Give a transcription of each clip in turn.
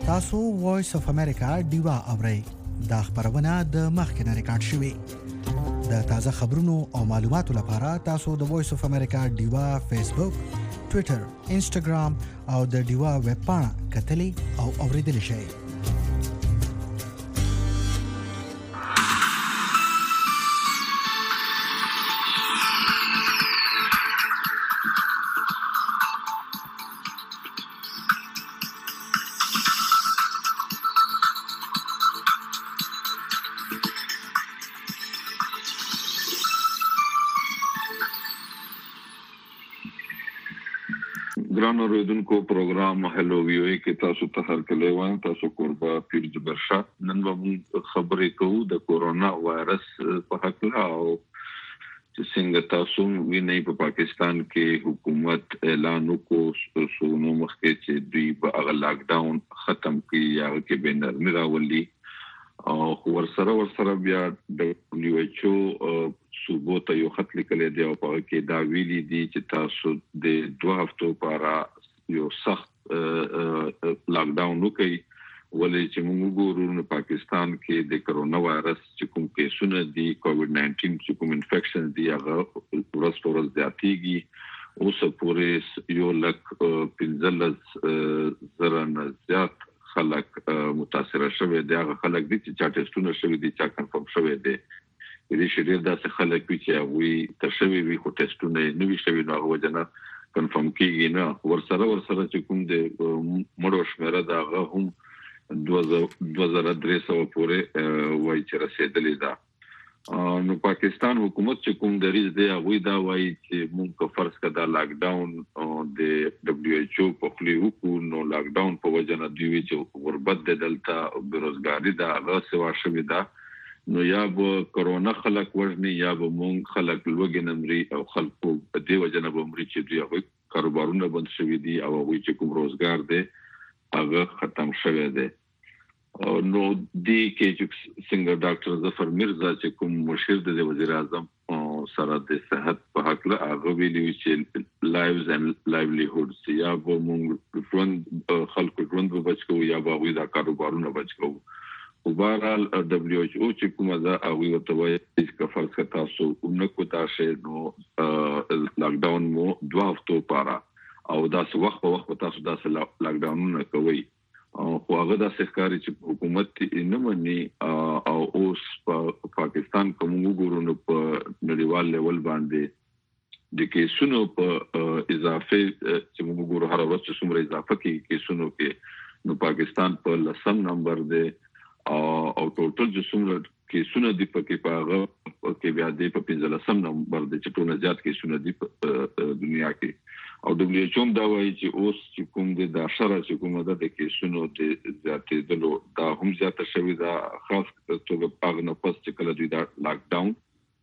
تاسو وایس اف امریکا ډیوا اورئ دا خبرونه د مخکنه ریکارډ شوې د تازه خبرونو او معلوماتو لپاره تاسو د وایس اف امریکا ډیوا فیسبوک ټوئیټر انسټاګرام او د ډیوا ویب پاڼه کتلی او اوریدلی شئ ګران اوریدونکو پروګرام هلو ویو کې تاسو ته هرکلی وایم تاسو قربا پیر جبر شاه نن به خبرې کوو د کورونا وایرس په حق او چې څنګه تاسو وینئ په پاکستان کې حکومت اعلان وکړ سونو مخکې چې دوی به لاک ډاون ختم کړي یا کې به نرمي راولي او ورسره بیا د دبليو ایچ او صوبو ته یو خط لیکلی دی او په کې دا ویلي دي چې تاسو د 2 هفتو لپاره یو سخت لاک ډاون وکړي ولې چې موږ ګورو په پاکستان کې د کرونا وایرس چې کوم کیسونه دي کووډ 19 چې کوم انفیکشن دي هغه ورځ زیاتېږي اوس پورې یو لک 15 زره نه زیات خلک متاثر شوه دي هغه خلک دي چې چا ټیسټونه شوه دي چا کنفرم شوه دي دې شریف داسې خلک چې وي تشوي وي خو ټیسټونه نه وي شوي نو هغه جنا کنفرم کیږي نه ورسره چې کوم د مړو شمیره دا هغه هم 2300 پورې وایي چې رسیدلې ده نو پاکستان حکومت چې کوم دریځ دی هغه دا وایي چې موږ فرض کړه لاک ډاون د دبليو ایچ او په خلی وکړو نو لاک ډاون په وجه نه دی چې غربت د دلتا بیروزګاری دا هغه سوا شوی دا نو یا به کرونا خلک وژني یا به مونږ خلک لوګي نمري او خلکو په دې وجه نه بمري چې دوی هغه کاروبارونه بند شوي دي او هغه چې کوم روزګار دی هغه ختم شوی دی نو دی کې چې څنګه ډاکټر ظفر مرزا چې کوم مشیر د وزیر اعظم سره د صحت په حق له هغه ویلي چې لایوز اند لایولیهودز یا به مونږ ژوند خلکو ژوند بچو یا به وي دا کاروبارونه بچو وبارال دبليو ایچ او چې کومه دا او یو ته وایي چې فرض کړه تاسو نو تاسو نو لاک ډاون مو 2 هفتو لپاره او دا څه وخت په وخت تاسو دا لاک ډاون نه کوي خو هغه د سرکاري چې حکومت نه مني او اوس په پاکستان کوم وګورو په نړیوال لیول باندې د کیسونو په اضافه چې موږ وګورو هر ورځ چې څومره اضافه کیسونو کې نو پاکستان په لسم نمبر دی او ټوټل چې څومره کیسونه دي په کې پاغه کې بیا د په 15 نمبر د چټونه زیات کیسونه دي په دنیا کې او دبليو ایچ او دا وایي چې اوس چې کوم د اشاره چې کومه د کیسونو د زیاتې دلو دا هم زیاته شوی دا خاص توګه پاغه نه پس چې کله دوی دا لاک ډاون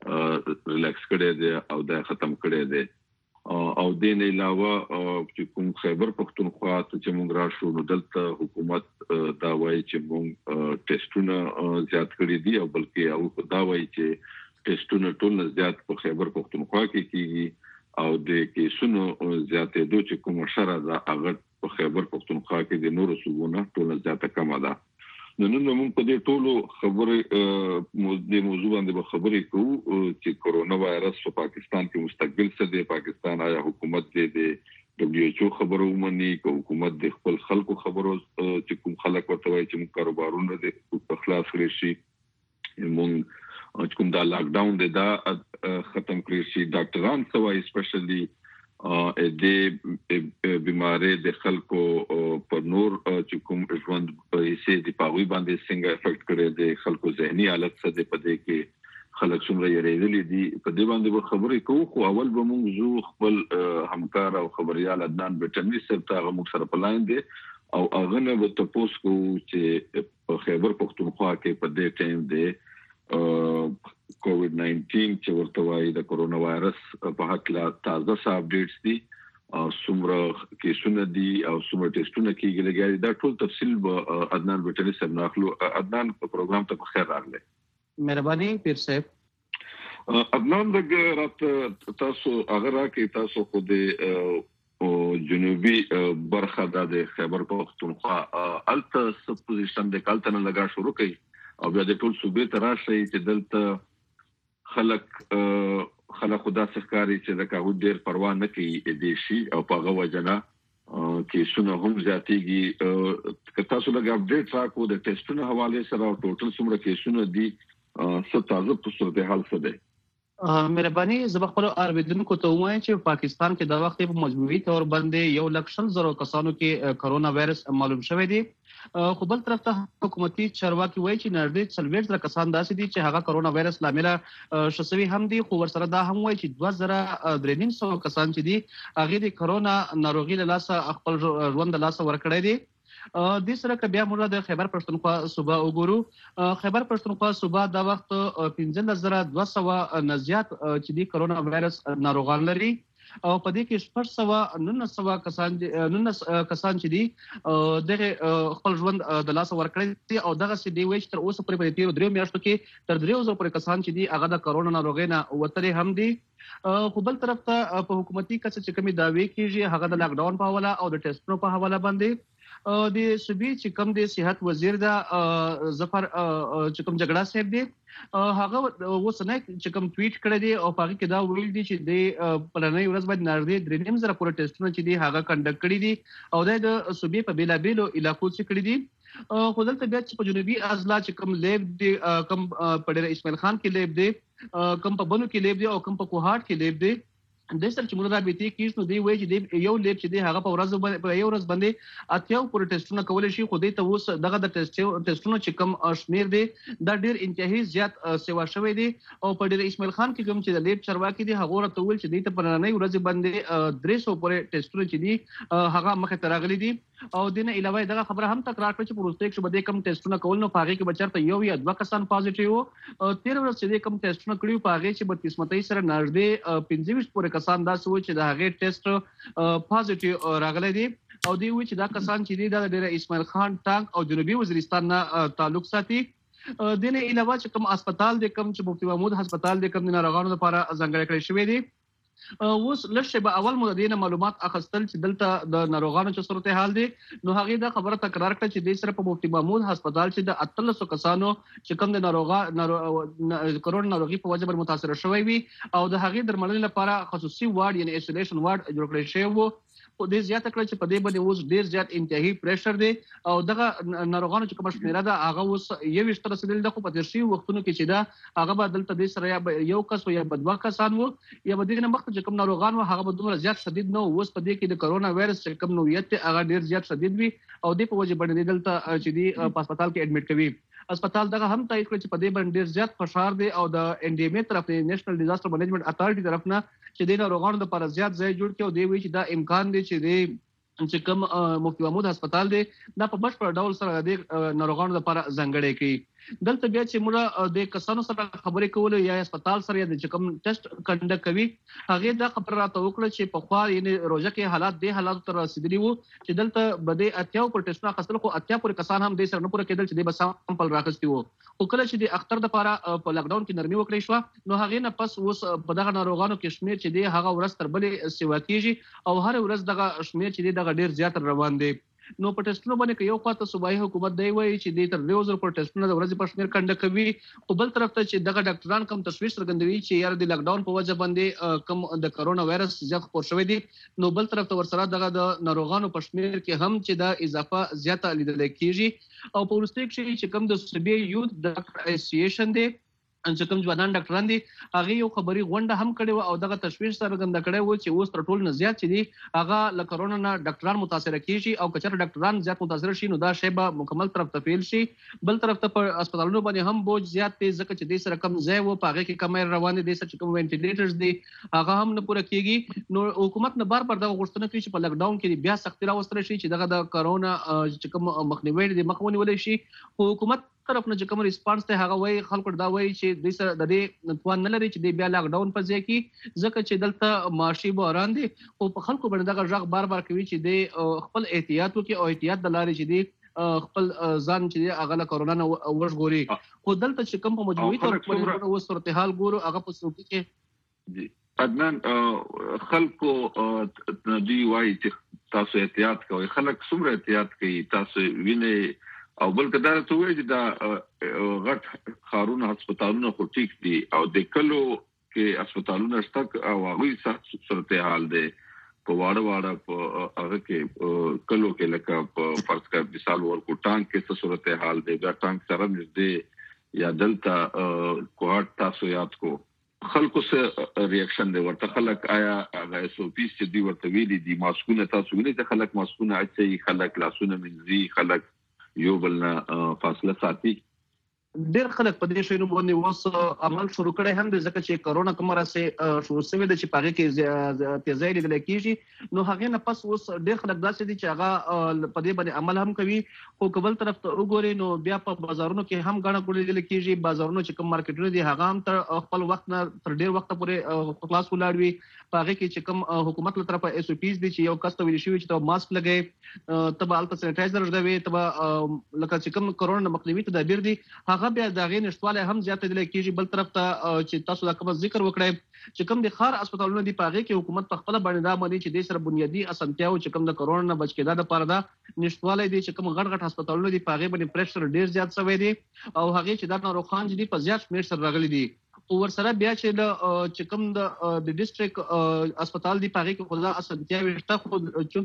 ریلیکس کړي دي او دا ختم کړي دي او د نه علاوه چې کوم خیبر پختونخوا ته چې موږ راشو نو دلته حکومت دا وایي چې موږ ټیسټونه زیات کړي دي او بلکې او دا وایي چې ټیسټونه ټول زیات په خیبر پختونخوا کې کیږي او د کیسونو زیاتې دوه چې کوم شره دا هغه په خیبر پختونخوا کې د نورو صوبونو ټول زیاته کم ده نو موږ په دې ټولو خبرې د موضوع باندې خبرې کوو چې کورونا وایرس په پاکستان کې مستقبل څه دی پاکستان آیا حکومت د دبليو ایچ او خبرو ومني که حکومت د خپل خلکو خبرو چې کوم خلک ورته وایي چې موږ کاروبارونه د خلاص کړی شي موږ کوم دا لاک ډاون دی دا ختم کړی شي ډاکټران سوای سپیشلی د بیماری د خلکو پر نور چې کوم ژوند په هیڅ دی پاوی باندې څنګه افیکټ کړي د خلکو ذهني حالت څه دی په دې کې خلک څومره یریدلې دي په دې باندې خبرې کوو خو اول به موږ زو خپل همکار او خبريال عدنان بټنی صاحب ته موږ سره پلاین دي او هغه نه به تاسو کو چې په خیبر پختونخوا کې په دې ټیم دی کووډ 19 چې ورته وایي د کورونا وایرس په حق لا تازه اپډیټس دي او څومره کیسونه دي او څومره ټیسټونه کیږي لګیاري دا ټول تفصیل به عدنان بټنی صاحب ناخلو عدنان په پروګرام ته په خیر راغله مهرباني پیر صاحب عدنان دغه رات تاسو هغه راکې تاسو خو د او جنوبي برخه د خیبر پختونخوا الته سب پوزیشن د کالتنه لگا شروع کړي او بیا د ټول صوبې ته راشي چې دلته خلک خدا سخکاري چې د کاغو ډیر پروا نه کوي د شي او په غو وجنه کې شنو هم ذاتيږي که تاسو لږ اپډیټ راکو د ټیسټونو حواله سره او ټوټل څومره کیسونه دي څه تازه په صورتحال څه دی. مهرباني زه خپل اوریدونکو ته وایم چې پاکستان کې د وخت په مجموعي تور باندې 1,00,000 کسانو کې کرونا وایرس معلوم شوی دی. خو بل طرف ته حکومتي چارواکي وایي چې نږدې 40,000 کسان داسې دي چې هغه کرونا وایرس لامل شوي هم دي. خو ورسره دا هم وایي چې 2,300 کسان چې دي هغه د کرونا ناروغي له لاسه خپل ژوند له لاسه ورکړی دي. د سره ک بیا موږ د خیبر پښتونخوا صوبه وګورو. خیبر پښتونخوا صوبه د وخت 15,200 نه زیات چې د کرونا وایرس ناروغان لري او په دې کې 900 کسان چې دي دغه خپل ژوند د لاس ورکړي دي او دغه سې دی وایي تر اوسه پورې په 13 میاشتو کې تر 3,000 پورې کسان چې دي هغه د کرونا ناروغي نه وتري هم دي. خو بل طرف ته په حکومتي کڅ چې کومي داوی کیږي هغه د لاک ډاون په حواله او د ټیسټونو په حواله باندې د صوبې چې کوم د صحت وزیر دا ظفر چې کوم جګړه صاحب دی هغه وسنه چې کوم ټویټ کړی دی او هغه کې دا ویل دي چې د پلانې ورځ باندې نږدې 3,000 پورې ټیسټونه چې دي هغه کنډکټ کړي دي او د صوبې په بیلابیلو علاقو کې کړي دي. خو دلته بیا چې په جنوبي اضلاع چې کوم لیب دی کوم په ډیر اسماعیل خان کې لیب دی کوم په بنو کې لیب دی او کوم په کوهاټ کې لیب دی د سر چې موږ رابطې کیږي نو دی وایي چې یو لیب چې دی هغه په ورځ باندې اتیاو پورې ټیسټونه کولای شي. خو دې ته اوس دغه د ټیسټونو چې کم شمیر دی دا ډیر انتهایی زیات سیوا شوی دی او په ډیر اسماعیل خان کې کوم چې د لیب چرواکي دی هغه ورته ویل چې دې ته په نړۍ ورځ باندې 300 پورې ټیسټونه چې دی هغه مخه ته راغلي دي او دینه علاوه دغه خبره هم تکرار کړ چې په روسته کې بده کم ټیسټونه کول نو پاغي کې بچرته یو یا دوه کسان پازیټیو 13 ورځې چې کم ټیسټونه کړیو پاغي چې 32 قسمتي سره نږدې 15 پورې کسان دا سوچ چې د هغه ټیسټ پازیټیو راغلي دي او دی وی چې دا کسان چې دي د ډېر اسماعیل خان ټانک او جنوبي وزیرستان نه تعلق ساتي. دینه علاوه چې کوم هسپتال د کوم چې مفتی محمود هسپتال د کوم ناروغانو لپاره ځانګړی کړی شوی دی. اوس لږ به اول مو د معلومات اخستل چې دلته د ناروغانو چې صورتحال دي نو هغه دا خبره تکرار کړه چې د سره په مفتی محمود هسپتال چې د 1300 کسانو چې کوم د کرونا ناروغي په وجه متاثر شوی وي او د هغه درملنې لپاره خصوصي وارډ یعنی ایسولیشن وارډ جوړ کړی شوی وو. خو دې زیاته کړ چې په دې باندې اوس ډیر زیات انتهایی پریشر دی او دغه ناروغانو چې کوم شمیره ده هغه اوس 21 تر رسیدل د خو په ترشي وختونو کې چې دا هغه به دلته د سره یو کس یا بدوا کسان وو یا به دغه مخ چې کوم ناروغان وو هغه به دومره زیات شدید نه اوس په دې کې د کرونا وایرس چې کوم نوعیت هغه ډیر زیات شدید وي او د په وجه باندې دلته چې دی په هسپتال کې اډمیټ کوي. هسپتال دغه هم تایید کړ چې په دې باندې ډیر زیات فشار دی او د ان ډي ام ای طرف د نېشنل ډیزاستر منیجمنت اتھارټي طرف نه چې د ناروغانو لپاره زیات ځای جوړ کړي او دی وی چې دا امکان دی چې کوم مفتی محمود هسپتال دی دا په بشپړ ډول سره د ناروغانو لپاره ځانګړی کړي. دلته بیا چې موږ د کسانو سره خبرې کول یا هسپتال سره د کوم ټیسټ کنډکټ کوي هغه دا خبر راته وکړه چې په خوا یعنی روزه کې حالات د حالات تر رسیدلی وو چې دلته بده اتیاو پر ټیسټونه خاصل خو اتیا پر کسان هم د سره نه پوره کېدل چې د بس سامپل راغستي وو. خو کله چې د اختر د لپاره په لاک ډاون کې نرمي وکړې شو نو هغه نه پس اوس په دغه ناروغانو کې شمیر چې دی هغه ورځ تر بلې سیوا کیږي او هر ورځ دغه شمیر چې دی دغه ډیر زیات روان دی. نو په ټیسټونو باندې یو خاطر صوبایي حکومت دی وایي چې د تر 2,000 پر ټیسټونو د ورځې په شمیر کنډکټ کوي خو بل طرف ته چې دغه ډاکټران کوم تشویش څرګندوي چې یار د لاک ډاون په وجه باندې کوم د کرونا وایرس زیات خپور شوی دی نو بل طرف ته ورسره دغه د ناروغانو په شمیر کې هم چې د اضافه زیاته لیدل کیږي او په ورسته کې چې کوم د صوبې یوث ډاکټر اسوسییشن دی چې کوم ځوانان ډاکټران دي هغه یو خبري غونډه هم کړې او دغه تشویش څرګنده کړې و چې اوس تر ټولو نه زیات چې دي هغه له کرونا نه ډاکټران متاثر کیږي او کچره ډاکټران زیات متاثر شي نو دا شی به مکمل طرف ته فیل شي. بل طرف ته په هسپتالونو باندې هم بوج زیات دی ځکه چې د سره کم ځای و پاغه کې کمر روان دي چې کوم وینټیلیټرز دي هغه هم نه پوره کیږي. نو حکومت نه بار دغه غوښتنه کوي چې په لاک ډاون کې بیا سختي راوستل شي چې دغه د کرونا چې کوم مخنیوي دي مخونی ولې شي. حکومت طرف نه چې کوم ریسپانس ته هغه وایي خلکو دا وایي چې د سره د دې توان نه لري چې د بیا لاک ډاون په ځای کې ځکه چې دلته معاشي بحران دي او په خلکو باندې دغه ژغ بار کوي چې د خپل احتیاط وکړي او احتیاط د لارې چې دی خپل ځان چې هغه له کرونا نه ورژغوري. خو دلته چې کوم په مجموعي تور په صورتحال ګورو هغه په صورت کې عدنان خلکو دوی وایي چې تاسو احتیاط کوئ. خلک څومره احتیاط کوي تاسو وینئ او بل کدار ته وایي چې دا غټ خارونه هسپتالونه خو ټیک دي او د کلو کې هسپتالونه شته او هغوی سخت صورتحال دی په واړه په هغه کې کلو کې لکه په فرض کړه مثال ورکو ټانک کې څه صورتحال دی دا ټانک سره نږدې یا دلته کوهاټ تاسو یاد کو خلکو سره ریاکشن دی ورته خلک آیا هغه اس او پی چې دی ورته ویلي دي ماسکونه تاسو وینئ چې خلک ماسکونه اچي خلک لاسونه مینځي خلک یو بل نه فاصله ساتي. ډېر خلک په دې شی باندې اوس عمل شروع کړي هم د ځکه چې کرونا کومه راځي شروع شوی د چې پاره کې تیزی لیدل کېږي نو هغه نه پس اوس ډېر خلک داسې دي چې هغه په دې باندې عمل هم کوي خو قبل طرف ته وګوري نو بیا په بازارونو کې هم غاڼه ګولې لیدل کېږي بازارونو چې کوم مارکیټونه دي هغه هم تر خپل وخت نه تر ډېر وخت پورې خلاص ولاړ وي په هغه کې چې کوم حکومت له طرفه اس او پیز دي چې یو کس ته ویل شوی چې ته ماسک لګوي تبه الته سینیټایزر لګوي تبه لکه چې کوم کرونا مخنیوي تدابیر دي هغه بیا دغه نشټواله هم زیات دي کېږي بل طرف ته چې تاسو دا کوم ذکر وکړئ چې کوم د خار هسپتالونو دی پاغه کې حکومت په خپل باندې دا باندې چې د سره بنیادی اسانتیاو چې کوم د کرونا نه بچ کېدا لپاره دا نشټواله دي چې کوم غټ هسپتالونو دی پاغه باندې پریشر ډیر زیات شوی دی او هغه چې دا ناروغان دي په زیات شمیر سره راغلي دي او ورسره بیا چې کوم د ډیسټریکټ هسپتال دی پاغه کې خدا اسانتیاوي شته خو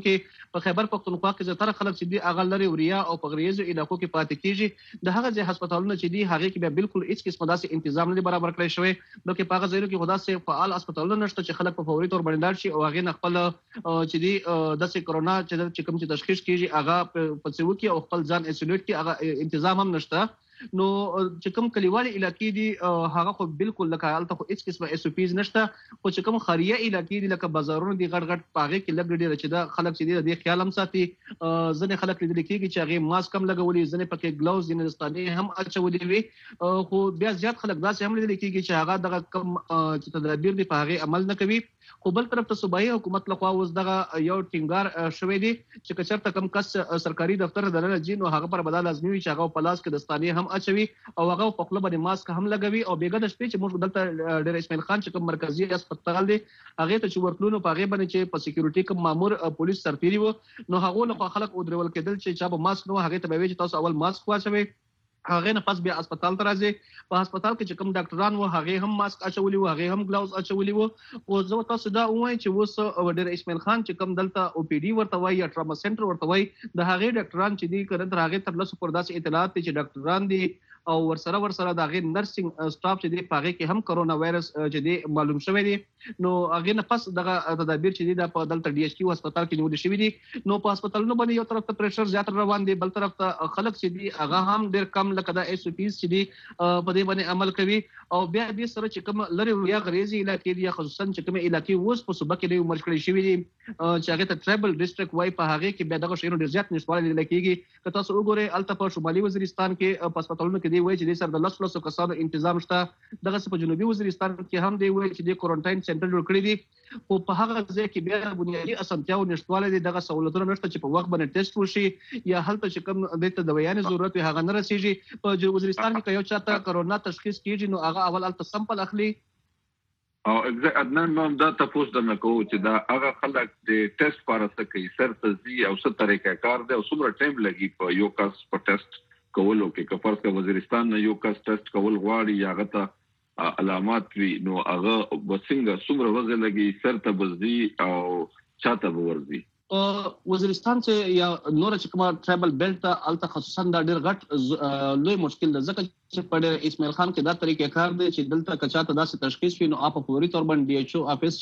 چې په خیبر پختونخوا کې زیاتره خلک چې دی اغه لري وریا او په غریزو علاقو کې پاتې کیږي د هغه ځای هسپتالونو چې دی هغه کې بیا بالکل هیڅ قسمه داسې تنظیم نه برابر کړی شوی نو کې پاغه ځایونو کې خدا سي فعال هسپتالونه نشته چې خلک په فوري تور باندې لاړ شي او هغه نه خپل چې دی داسې کرونا چې کوم چې تشخیص کیږي هغه په څو کې او خپل ځان ایسولیټ کې هغه تنظیم هم نشته نو چې کوم کلیوالي علاقې دي هغه خو بالکل لکه حالت خو هیڅ قسمه اس او پیز نشته خو چې کوم خاریه علاقې دي لکه بازارونو دي غټ غټ پاغه کې لګ ډیر چې دا خلک چې دي د خیال هم ساتي ځنې خلک لیدل کېږي چې هغه ماسک هم لګولي ځنې پکې ګلاوز دي نستاني هم اچولي وي خو بیا زیات خلک داسې هم لیدل کېږي چې هغه دغه کم چې تدابیر دي په هغه عمل نه کوي خو بل طرف ته صوبایي حکومت لخوا اوس دغه یو ټینګار شوی دی چې کچرته کم کس سرکاري دفتر دلته جین او هغه پر بدل لازمي وي چې هغه په لاس کې دستاني هم اچوي او هغه په خپل باندې ماسک هم لګوي او بیګه د شپې چې موږ دلته ډېر اسماعیل خان چې کوم مرکزی هسپتال دی هغه ته چې ورتلونو په هغه باندې چې په سکیورټي کوم مامور پولیس سرتيري وو نو هغه له خلک او درول کېدل چې چا به ماسک نو هغه ته وی چې تاسو اول ماسک واچوي هغه نه پس بیا هسپتال ته راځي په هسپتال کې چې کوم ډاکټران وو هغه هم ماسک اچولي وو هغه هم ګلاوز اچولي وو او زه تاسو دا وایم چې اوس ډېر اسماعیل خان چې کوم دلته او پی ډي ورته وایي یا ټراما سنټر ورته وایي د هغه ډاکټران چې دي کړه تر هغه تر لاسو پر داسې اطلاعات چې ډاکټران دي او ورسره د هغه نرسنګ سټاف چې دی پاغه کې هم کرونا وایرس چې دی معلوم شوی دی نو هغه نه پس دغه تدابیر چې دی د په دلته ډي ایچ کیو هسپتال کې نیول شوی دي نو په هسپتالونو باندې یو طرف ته پریشر زیات روان دی بل طرف ته خلک چې دی هغه هم ډیر کم لکه د اس او پیز چې دی په دې باندې عمل کوي او بیا دې سره چې کوم لری یا غریزي علاقې دي خصوصا چې کوم علاقې ووس په صوبه کې دی مرکړی شوی دي چې هغه ته ټریبل ډیسټریکټ وای په هغه کې بیا دغه شیرو ډیر زیات نشواله لیدل کېږي که تاسو وګورئ الته په شمالي وزیرستان کې په هسپتالونو کې دی وای چې د سر د لاسو کسانو تنظیم شته دغه په جنوبي وزیرستان کې هم دی وای چې د کوارنټاین سنټر جوړ کړی دي او په هغه ځای کې بیا بنیادی اسانتیاو نشټواله دي دغه سہولتونه نشته چې په وخت باندې ټیسټ وشي یا هلته چې کوم د دویانې ضرورت هغه نه رسیږي په وزیرستان کې یو چاته کرونا تشخیص کیږي نو هغه اول الته سمپل اخلي او عدنان نو دا تاسو د نکو چې دا هغه خلک د ټیسټ لپاره څه کوي سر تزي او څه طریقې کار دی او څومره ټایم لګي په یو کس په ټیسټ کولو کې کفر کا وزیرستان نه یو کس ټیسټ کول غواړي یا غته علامات وي نو هغه وسنګ څومره وځي لګي سر ته بزي او چاته ورزي وزیرستان چې یا نور چې کومه ټریبل بیلټ الته خصوصا دا ډیر غټ لوی مشکل ده ځکه چې په اسماعیل خان کې دا طریقې کار دی چې دلته کچاته داسې تشخیص وي نو اپ فوري تور باندې ډي ایچ او افیس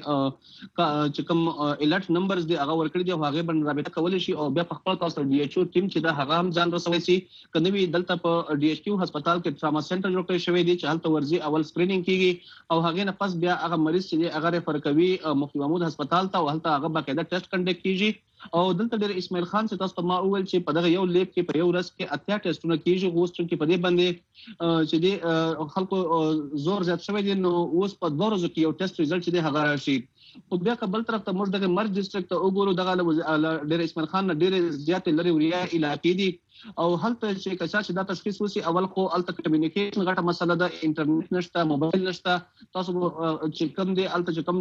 چې کوم الرټ نمبرز دی هغه ورکړي دی هغه باندې رابطه کول شي او بیا په خپل تاسو ډي ایچ او ټیم چې دا هغه هم ځان رسوي شي کنه وی دلته په ډي ایچ کیو هسپتال کې ټراما سنټر جوړ کړی شوی دی چې هلته ورزي اول سکرینینګ کیږي او هغه نه پس بیا هغه مریض چې هغه ریفر کوي مفتی محمود هسپتال ته او هلته هغه باقاعده ټیسټ کنډکټ کیږي او دلته ډېر اسماعیل خان چې تاسو ما وویل چې په دغه یو لیب کې په یو ورځ کې اتیا ټیسټونه کیږي غوښتل چې په دې باندې چې د خلکو زور زیات شوی دی نو اوس په 2 ورځو کې یو ټیسټ ریزلټ چې دی هغه راشي خو بیا کبل طرف ته موږ د مرج ډیسټریکټ ته وګورو دغه ډیر اسماعیل خان ډیر زیات لري وریا علاقې دي او هلته چې کچا چې دا تشخیص وسی اول خو الته کمیونیکیشن غټه مسله ده انټرنیټ نشته موبایل نشته تاسو چې کوم دی الته چې کوم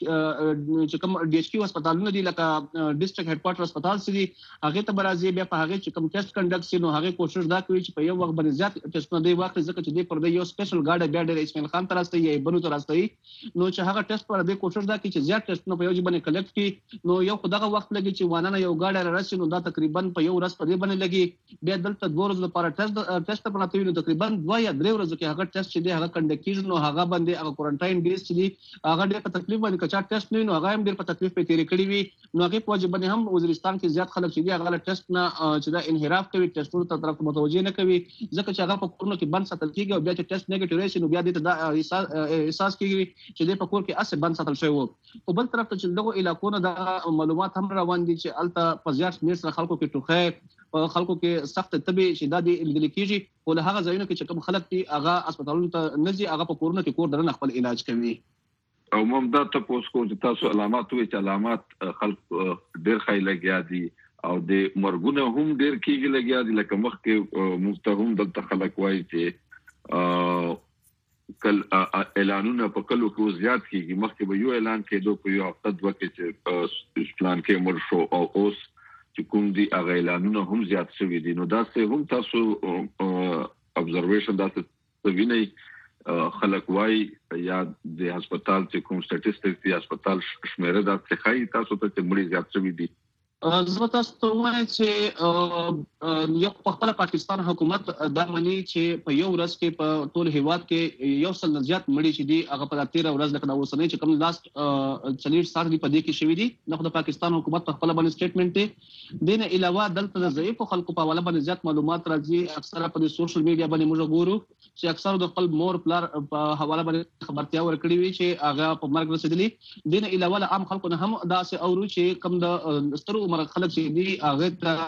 ډي ایچ کیو هسپتالونه دي لکه ډیسټریکټ هډ کوارټر هسپتال سي هغه ته برازي بیا په هغه چې کوم ټیسټ کنډکټ سي نو هغه کوشش دا کوي چې په یو وخت باندې زیات ټیسټونه دی واخلي ځکه چې دی پر یو سپیشل ګاډ بیا ډېر اسماعیل خان ترسته یې بنو ترسته نو چې هغه ټیسټ پر دې کوشش دا کوي چې زیات ټیسټونه په یو ځای باندې کلیکټ کړي نو یو خدغه وخت لګي چې وانه یو ګاډ راشي نو دا تقریبا په یو ورځ په دې باندې لګي بیا دلته 2 ورځې لپاره ټیسټ پراته وي نو تقریبا 2 یا 3 ورځې کې هغه ټیسټ چې دی هغه کنډکټ کیږي نو هغه باندې هغه کوارنټاین ډیز چې دی هغه ډېر په تکلیف باندې کچا ټیسټ نه نو هغه هم ډېر په تکلیف په تیری کړی وي نو هغه په وجه باندې هم وزیرستان کې زیات خلک چې دی هغه ټیسټ نه چې دا انحراف کوي ټیسټونو ته طرف متوجه نه کوي ځکه چې هغه په کورونو کې بند ساتل کیږي او بیا چې ټیسټ نیگیټیو راشي نو بیا دې ته احساس کیږي چې دې په کور کې اسه بند ساتل شوی وو او بل طرف ته چې دغه علاقونو د معلومات هم روان دي چې الته په زیات شمیر سره خلکو کې ټوخه خلکو کې سخت تبي چې دا دې لیدل کیږي او له هغه ځایونو کې چې کوم خلک دي هغه هسپتالونو ته نزي هغه په کورونو کې کور درنه خپل علاج کوي او ممدا تاسو کو چې تاسو علامات وي چې علامات خلک ډېر خای لګیا دي او د مرګونه هم ډېر کیږي لګیا دي لکه مخکې مفتهم دلته خلک وایي چې کل اعلانونه په کلو کې زیات کیږي مخکې به یو اعلان کېدو په یو هفته دوه کې چې پلان کې مر شو او اوس چې کوم دي هغه اعلانونه هم زیات شوي دي نو دا څه هم تاسو ابزرویشن دا څه ویني خلک وای یا د هسپتال چې کوم سټټیسټکس دی هسپتال شمیره دا څه خای تاسو ته مړي زیات شوي دي زه تاسو ته وایم چې یو په خپل پاکستان حکومت دا مانی چې په یو ورځ کې په ټول هیواد کې یو سل زیات مړي چې دي هغه په 13 ورځ لکه دا اوسنۍ چې کوم لاست 40 دی په دې کې شوی دي نو د پاکستان حکومت په خپل باندې سټیټمنټ دی دینه علاوه دلته د ضعیف خلکو په حواله باندې زیات معلومات راځي اکثره په سوشل میډیا باندې موږ ګورو چې اکثره د خپل مور پلار په حواله باندې خبرتیا ورکړي وي چې هغه په مرګ رسیدلی دینه علاوه عام خلکو نه هم دا څه اورو چې کوم د سترو مرګ خلک چې دی هغه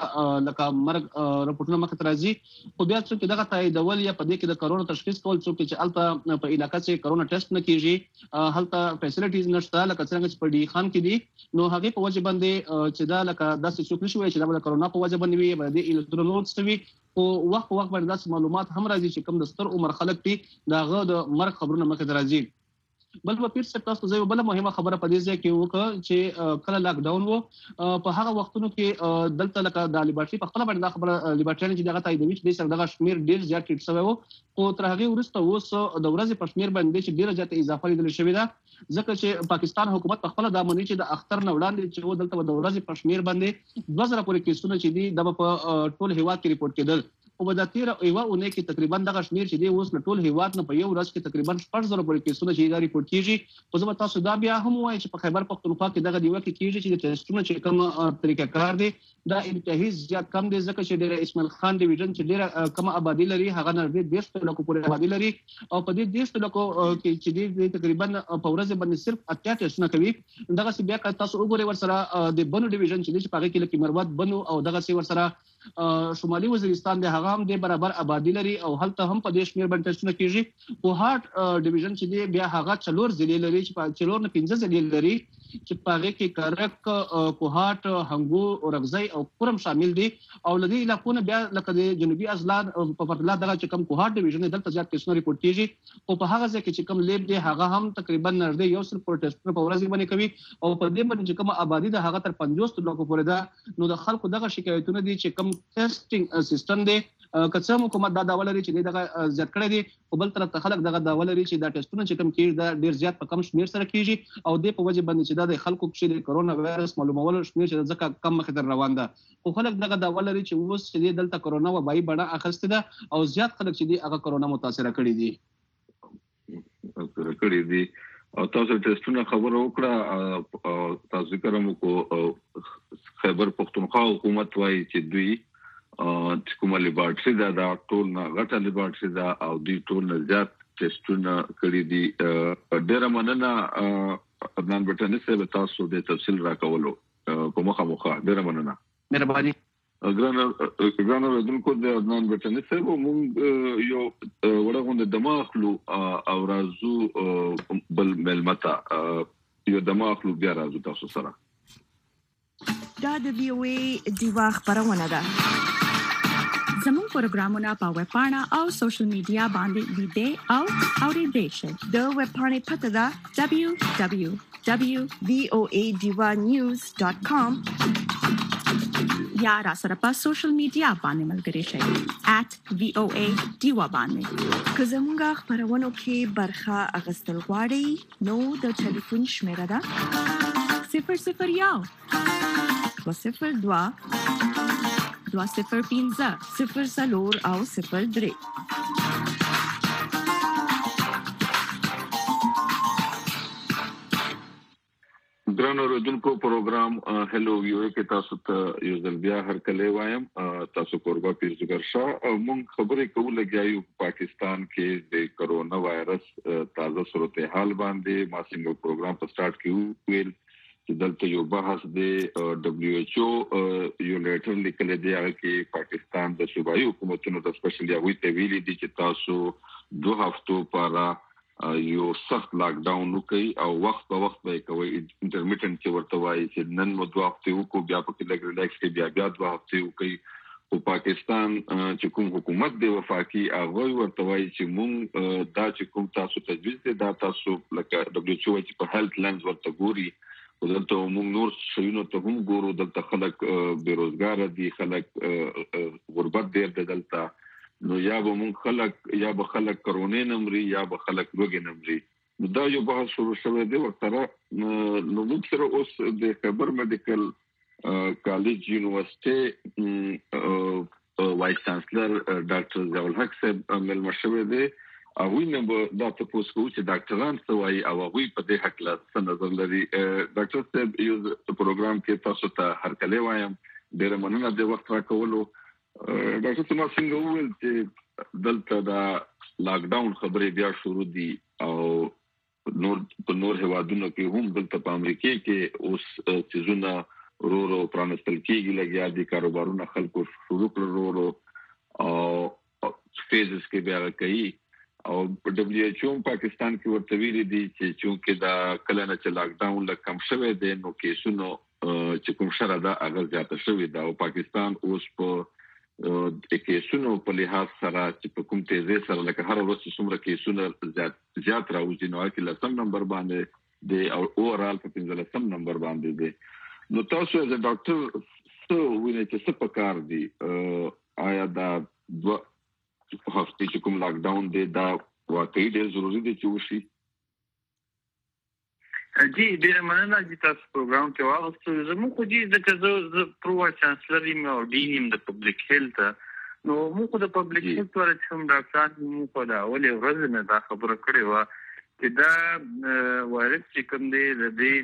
لکه مرګ رپورټونه مخ راځي خو بیا چې دغه تاییدول یا په دې کې د کرونا تشخیص کول څوک چې الته په علاقې کې کرونا ټیسټ نه کیږي هلته فیسیلیټیز نشته لکه څنګه چې په ډي خان کې دي نو هغه په وجه باندې چې دا لکه داسې څوک نشوي چې دا د کرونا په وجه باندې وي باندې الکترونوټس وي او وخت باندې داسې معلومات هم راځي چې کوم د ستر عمر خلک دي داغه د مرګ خبرونه مخ راځي بل په پیر سپ تاسو زه بل مهمه خبره پدې ځای کې وکړه چې کله لاک ډاون وو په هغه وختونو کې دلته لکه د لیبرټي په خپل باندې خبره لیبرټیان چې دغه تاییدوي چې سره دغه شمیر ډیر زیات ټیټ شوی وو او تر هغه وروسته اوس د ورځې په شمیر باندې چې ډیر زیات اضافه لیدل شوې ده ځکه چې پاکستان حکومت په خپل د امنیت چې د اختر نه وړاندې چې دلته د ورځې په شمیر باندې 2000 پورې کیسونه چې دي د په ټول هیواد کې ریپورت کېدل او په داتیر ایوا اونې کې تقریبا دغه شمیر چې دی اوس نه ټول هیواد نه په یو ورځ کې تقریبا 4000 پورې کیسونه چې دا ریپورت کیږي خو زه تاسو دا بیا هم وایي چې په خیبر پختونخوا کې دغه دیوه کې کیږي چې د ټیسټونو چې کوم طریقه کار دی دا انتهایی زیات کم دی ځکه چې ډېر اسماعیل خان ډیویژن چې ډېر کم آبادی لري هغه نه ډېر 10 لکو پورې آبادی لري او په دې 10 لکو کې چې دی تقریبا په ورځ باندې صرف 8 ټیسټونه کوي دغه سی بیا تاسو وګورئ ورسره د بنو ډیویژن چې په هغه کې لکه مروت بنو او دغه سی ورسره شمالي وزیرستان د هغه هم د برابر آبادی لري او هلته هم په دې شمیر باندې ټیسټونه کیږي او هارت ډیویژن چې دی بیا هغه 4 ضلع لري چې په 4 نه 15 ضلع لري چې په هغه کې کرک کوهات هنګو او رغزي او قرم شامل دي او لدی علاقونه بیا لکه د جنوبي ازلان په پرتله دغه چې کم کوهات ډیویژن دلته زیات کیسونه ریپورت کیږي او په هغه ځکه چې کم لیب دی هغه هم تقریبا نږدې یو سل پروتستونه په ورځ باندې کوي او په دې باندې چې کوم آبادی د هغه تر 50 لکو پورې ده نو د خلکو دغه شکایتونه دي چې کم ټیسټینګ سیستم دی کڅم حکومت دا ډول لري چې دغه زیات کړی دي او بل طرف ته خلک دغه ډول لري چې دا ټیسټونه چې کم کیږي دا ډیر زیات په کم شمیر سره کیږي او د په وجه باندې چې د خلکو چې د کرونا وایرس معلومول شمیر چې ځکه کم مخ در روان ده خو خلک دغه ډول لري چې اوس چې دلته کرونا وبای بڼه اخیسته ده او زیات خلک چې دی هغه کرونا متاثر کړي دي او تاسو ټیسټونه خبر وکړه تاسو کوم کو خیبر پختونخوا حکومت وایي چې دوی چې کومه لیبارټري دا ټول نه غټه لیبارټري دا او دوی ټول نه زیات ټیسټونه کړي دي ډېر مننه عدنان بټنی صاحب تاسو د تفصیل راکولو کومه مخه ډېر مننه مهرباني ګرانو ودونکو د عدنان بټنی صاحب مونږ یو وړاندې دماغلو او رازو بل ملمتا یو دماغ لو بیا راځو تاسو سره. دا د VOA دیوا خبرونه ده. زموږ پروګرامونه په ویب پاڼه او سوشل میډیا باندې لیدئ او اوریدئ شئ. د ویب پاڼې پته ده www.voadivanews.com یا را سره په سوشل میډیا باندې ملګري شئ @VOA دیوا باندې. که زموږ خبرونه کې برخه اخیستل غواړئ نو د ټلیفون شمیره ده 001 202 205 00 او 03. ګرانو اوریدونکو پروګرام هلو ویو کې تاسو ته یو ځل بیا هرکلی وایم. تاسو قربا پیرزګر شاه. مونږ خبرې کوو لګیایو پاکستان کې د کرونا وایرس تازه صورتحال باندې. ما څنګه پروګرام په سٹارټ کې ویل چې دلته یو بحث دی WHO یو لیټر لیکل دی هغه کې پاکستان د صوبایي حکومتونو د سپیشلی هغوی ته ویلي دي چې تاسو 2 هفتو لپاره یو سخت لاک ډاون وکړي او وخت په وخت به کوي انټرمیټنټ چې ورته وایي چې نن مو 2 هفته وکړو بیا په کې لګ ریلیکس کې بیا 2 هفته وکړي. او پاکستان چې کوم حکومت دی وفاقي هغه ورته وایي چې مونږ دا چې کوم تاسو تجویز دی دا تاسو لکه WHO چې په هیلث لینز ورته ګوري. دلته موږ نور شیونو ته هم ګورو. دلته خلک بیروزګار دي, خلک غربت ډیر دی دلته. نو یا به موږ خلک یا به خلک کرونې نمري یا به خلک لوګي نمري. نو دا یو بحث شروع شوی دی ورته. نو موږ سره اوس د خبر میډیکل کالج یونیورسيټي وایس چانسلر ډاکټر ضیاء الحق صاحب ملما شوی دی. هغه نه دا تاسو کو چې ډاکټران څه وایي او هغه په دې حق لا څه نظر لري. ډاکټر صاحب یو پروګرام کې تاسو ته هرکلی وایم. ډېر مننه د وخت راکولو. ډاکټر صاحب څنګه وویل چې دلته دا لاک ډاون خبرې بیا شروع دي او نور هوادونو کې هم دلته په امریکا کې اوس چیزونه ورو پرانستل کېږي. لګیا دي کاروبارونه خلکو شروع کړل او فیزز کې بیا کوي. او WHO پاکستان کې ورته ویلي دي چې چونکه دا کله نه چې لاک ډاون لکم شوی دی نو کیسونو چې کوم شره دا هغه زیاته شوی دا. او پاکستان اوس په کیسونو په لحاظ سره چې په کوم تیزه سره لکه هر ورځ څومره کیسونه زیات راوځي نو کې لسم نمبر باندې دی او اورال په 15 نمبر باندې دی. نو تاسو از ډاکټر څه وینئ چې څه پکار دي؟ آیا دا هفته چې کوم لاک ډاون دی دا واقعي ډېر ضروري دی چې وشي؟ جی ډېر مننه چې تاسو پروګرام کې واغستو. زموږ خو دې د زه پرو چانسلر یم او ډین یم د پبلک هیلث. نو موږ د پبلک هیلث ور چې هم ډاکټران موږ په دا اولې ورځ نه دا خبره کړې و چې دا وایرس چې کوم دی د دې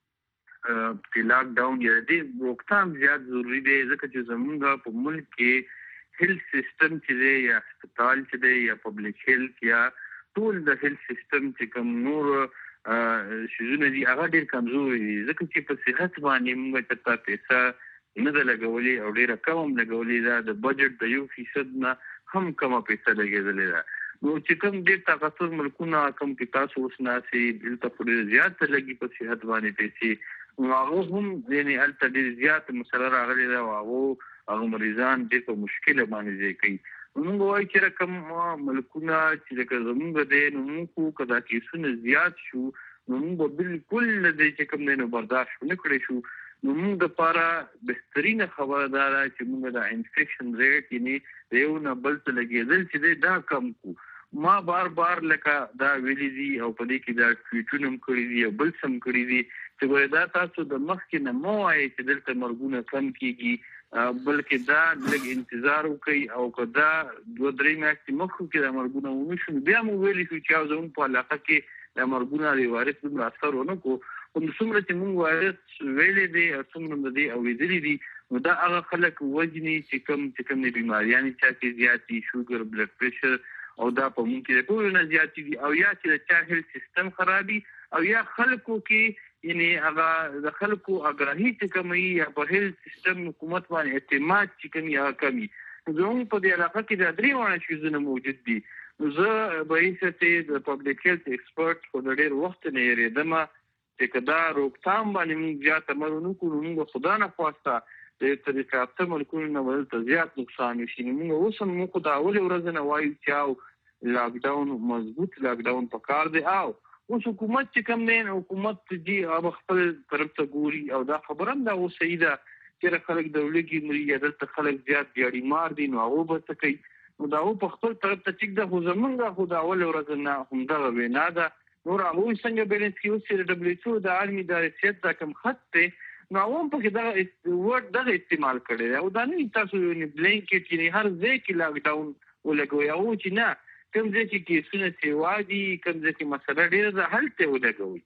لاک ډاون یا دې روکثام زیات ضروری دی ځکه چې زموږ په ملک کې هیلث سیستم چې دی یا هسپتال چې دی یا پبلک هیلث یا ټول د هیلث سیستم چې کوم نور شیزونه دي هغه ډېر کمزوري دي ځکه چې په صحت باندې موږ چېرته پیسه نه ده لګولې او ډېره کم هم لګولې ده. د بجټ د 1% نه هم کمه پیسه لګېدلې ده. نو چې کوم ډېر طاقتور ملکونه کوم کې تاسو اوس ناسي دلته خو ډېر زیات لګي په صحت باندې پیسې نو هغه هم یعنې هلته ډېر زیات مسله راغلې ده او هغه مریضان ډېر په مشکله باندې ځای کوي. موږ وایو چې کوم ملکونه چې لکه زموږ دی نو موږ که دا کیسونه زیات شو نو موږ بالکل دې چې کوم دی نو برداشت ونه کړی شو. نو موږ دپاره بهترینه خبره دا ده چې موږ د انفیکشن ریټ یعنې د یو نه بل ته لګېدل چې دی دا کم کړو. ما بار لکه دا ویلي دي او په دې کې دا ټویټونه هم کړي دي او بل څه هم کړي دي چې ګوره دا تاسو د مخکې نه مه وایئ چې دلته مرګونه کم کېږي بلکې دا لږ انتظار وکړئ او که دا 2-3 میاشتې مخکې کې دا مرګونه ونه شو بیا مو ویلي شو چې زموږ په علاقه کې دا مرګونه د وایرس دومره اثر ونه کړو. خو څومره چې موږ وایرس ویلی دی او څومره د دې اورېدلي دي نو دا هغه خلک وژني چې کوم بیماریانې چا کې زیات دي شوګر بلډ پریشر او دا په موږ کې د ټولو نه زیات دي او یا چې د چا هیلث سیستم خرابي او یا خلکو کې یعنی هغه د خلکو اګراهي چې کمی یا په هیلث سیستم حکومت باندې اعتماد چې کمی یا کمی. زموږ په دې علاقه کې د 3 وړاندې شیزونه موجود دي. زه به یې د پبلک هیلث ایکسپرټ خو د ډېر وخت نه یېرېدم چې کدا روکتام باندې موږ زیات عمل وکړو موږ خدای نه خواسته د طریقه په ملکونو نه ولته زیات نقصان شي موږ اوس هم موږ د اول ورځ نه وایو چې لاک ډاون مضبوط لاک ډاون پکار دی او اوس حکومت چې کوم دی حکومت دی هغه خپل طرف ته ګوري او دا خبره هم دا اوس صحیح ده چې خلک د ولګي مری دلته خلک زیات دیاړي مار دي نو هغه به څه کوي نو دا په خپل طرف ته ټیک ده خو زمونږ خو د اول ورځ نه هم دا وینا ده نور هغه څنګه بیلنس کیو چې دبليو د عالمي ادارې دا کوم خط ته نو هم په دا ورډ د استعمال کړي او دا نه تاسو یو بلانکټ یې هر ځای کې لاک ډاون ولګوي او چې نه کوم ځای کې کیسونه چې وادي کوم ځای کې مسله ډیره ده هلته ولګوي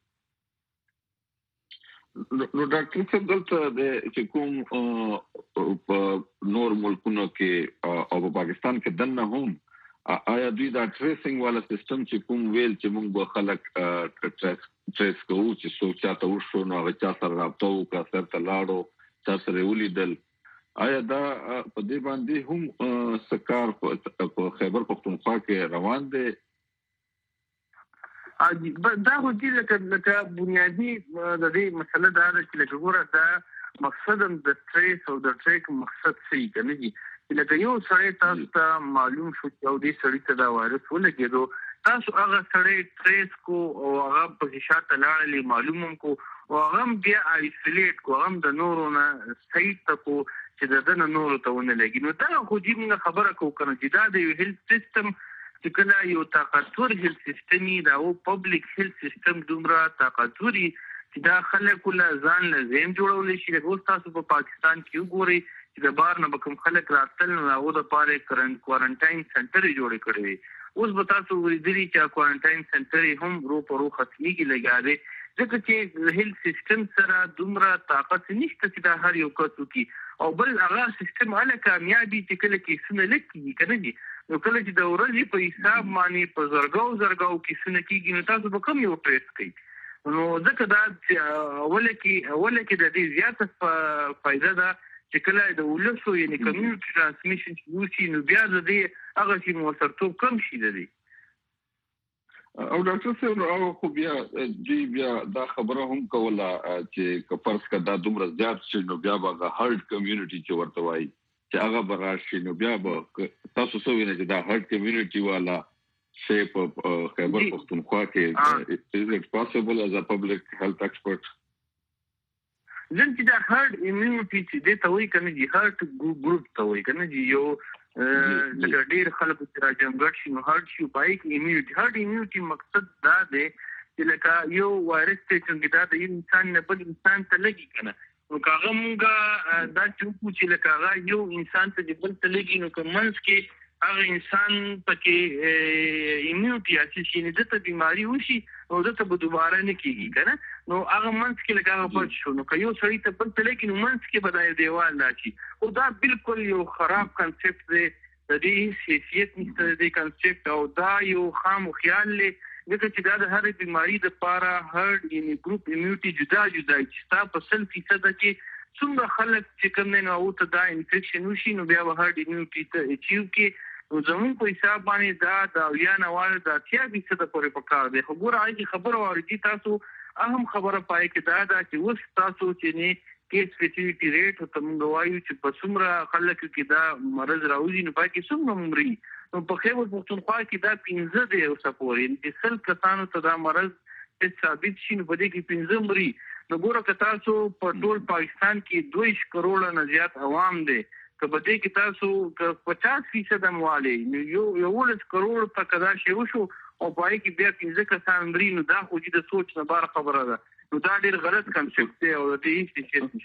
نو ډاکټر صاحب دلته د چې کوم په نور ملکونو کې او په پاکستان کې دنه هم آیا دوی دا ټریسینګ والا سیستم چې کوم ویل چې موږ به خلک ټریس کوو چې څوک چاته وشو نو هغه چا سره رابطه وکړه سره لاړو چا سره ولیدل آیا دا په دې باندې هم سکار په خیبر پختونخوا کې روان دی دا هو دي لکه بنیادی د دې مسله دا ده چې لکه ګوره دا مقصد د ټریس او د ټریک مقصد صحیح کنه دي لکه یو سړی تاسو ته معلوم شو چې او دې سړی ته دا وایرس ولګېدو تاسو هغه سړی ټریس کو او هغه په شاته لاړلی معلومم کو او هغه بیا آیسولیټ کو هغه د نورو نه صحیح تکو چې د دنه نورو ته ونه لګي نو دا خو دې موږ خبره کوو کنه چې دا د یو هیلث سیستم چې کله یو طاقتور هیلث سیستم دا او پبلک هیلث سیستم دومره طاقتوري چې دا خلک له ځان لازم جوړول شي د تاسو په پاکستان کې وګورئ چې د بار نه کوم خلک راتل نو هغه د پاره کوارنټاین سنټر جوړ کړی اوس به تاسو ورېدلی چې کوارنټاین سنټر هم رو پرو ختمي کې لګا دی ځکه چې هیلث سیستم سره دومره طاقت نشته چې دا هر یو کس وکړي او بل هغه سیستم هله کامیابي چې کله کې سونه لکې کنه دي نو کله چې د ورځې په حساب باندې په زرګاو کې سونه کېږي نو تاسو به کوم یو ټریس کوي نو ځکه دا اول کې د دې زیاته فائدہ ده چې کله د ولسو یعنی کمیونټي ترانسمیشن وشي نو بیا د دې هغه چې موثرتوب کم شي د دې او ډاکټر صاحب او خو بیا دا خبره هم کوله چې کفرس کا دا دومره زیات شي نو بیا به هارد کمیونټي چې ورته وایي چې هغه براشي نو بیا به تاسو سوي نه چې دا هارد کمیونټي والا شیپ خیبر پختونخوا کې is it possible as a public health expert ځکه چې دا هارد ایمیونټي چې د توي کنه دي هارد ګروپ توي کنه دي یو د ډیر خلکو چې راځم ګټ شي نو هارد شي پای کې ایمیونټي هارد ایمیونټي مقصد دا دی چې لکه یو وایرس چې دا د انسان نه بل انسان ته لګي کنه نو کاغه مونږه دا چې لکه هغه یو انسان ته بل ته لګي نو کومنس کې هغه انسان پکې ایمیونټي اچي نه د بیماری وشي او دته به دوباره نه کیږي کنه نو هغه منځ کې لکه هغه پټ شو نو یو سړی ته بل ته لګي نو منځ کې بدای دیوال راشي او دا بالکل یو خراب کنسپټ دی د دې حیثیت نشته د کنسپټ او دا یو خام خیال لري دغه چې دا د هر بیماری د پاره هرد یعنی ګروپ ایمیونټي جدا چې تاسو په 100% کې څومره خلک چې کوم نه او ته دا انفیکشن وشي نو بیا به هرد ایمیونټي ته اچیو کې نو زمون په حساب باندې دا یا نواله دا 30% پورې پکار دی خو ګورای خبره ورګي تاسو اهم خبره پای کې دا چې وس تاسو چې نه کیس فیسیلیټی ریټ او تم دوایو چې په څومره خلک کې دا مرز راوځي نو پای کې څومره مري نو په خیبر پختونخوا کې دا 15 دی او سپورین چې سل کسانو ته دا مرز ثابت شي نو په دې کې 15 مري نو ګوره که تاسو په ټول پاکستان کې 2 کروڑ نه زیات عوام دي که په دې کې تاسو 50% امواله یو 1 کروڑ تک دا شی وشو او پای کې بیا 15 کسان مري نو دا خو د سوچ نه بار خبره ده نو دا ډیر غلط کنسپټ دی او د دې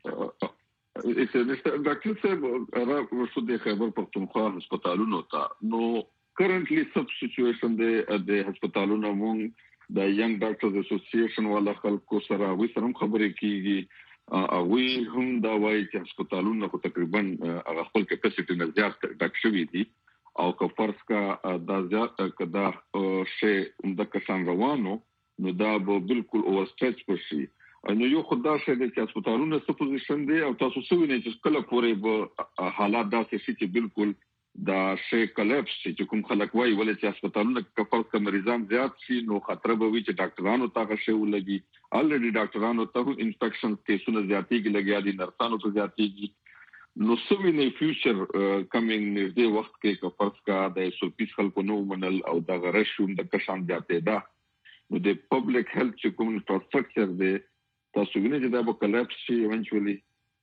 هیڅ نشته ډاکټر صاحب راوښو د خیبر پختونخوا هسپتالونو ته نو کرنټلی سب سچويشن د هسپتالونو مونږ د ینګ ډاکټرز اسوسییشن والا خلکو سره وې سره خبرې کیږي وی هم دا وایي چې هسپتالونو کو تقریبا هغه خپل کیپاسټي نه زیات ډک شوی دي او که فرض کا دا زیات کدا شی د کسان روانو نو دا به بالکل اوور سټریچ پشي نو یو خدای شه د هسپتالونو څه پوزیشن دی او تاسو څه وینئ چې کله پورې به حالات داسې شي چې بالکل دا شی کلیپس چې کوم خلک وایي ولې چې هسپتالونو کې فرض کا مریضان زیات شي نو خطر به وي چې ډاکټرانو ته شی ولګي الریډي ډاکټرانو ته انفیکشن کیسونه زیاتېږي لګیا دي نرسانو ته زیاتېږي نو سوي نه فیوچر کمینګ نږدې وخت کې که فرض کا د SOPs خلکو نو منل او د غرشوم د کشان زیاتې ده نو د پبلک هیلث چې کوم انفراستراکچر دی تاسو وینئ چې دا به کلیپس شي ایونچولی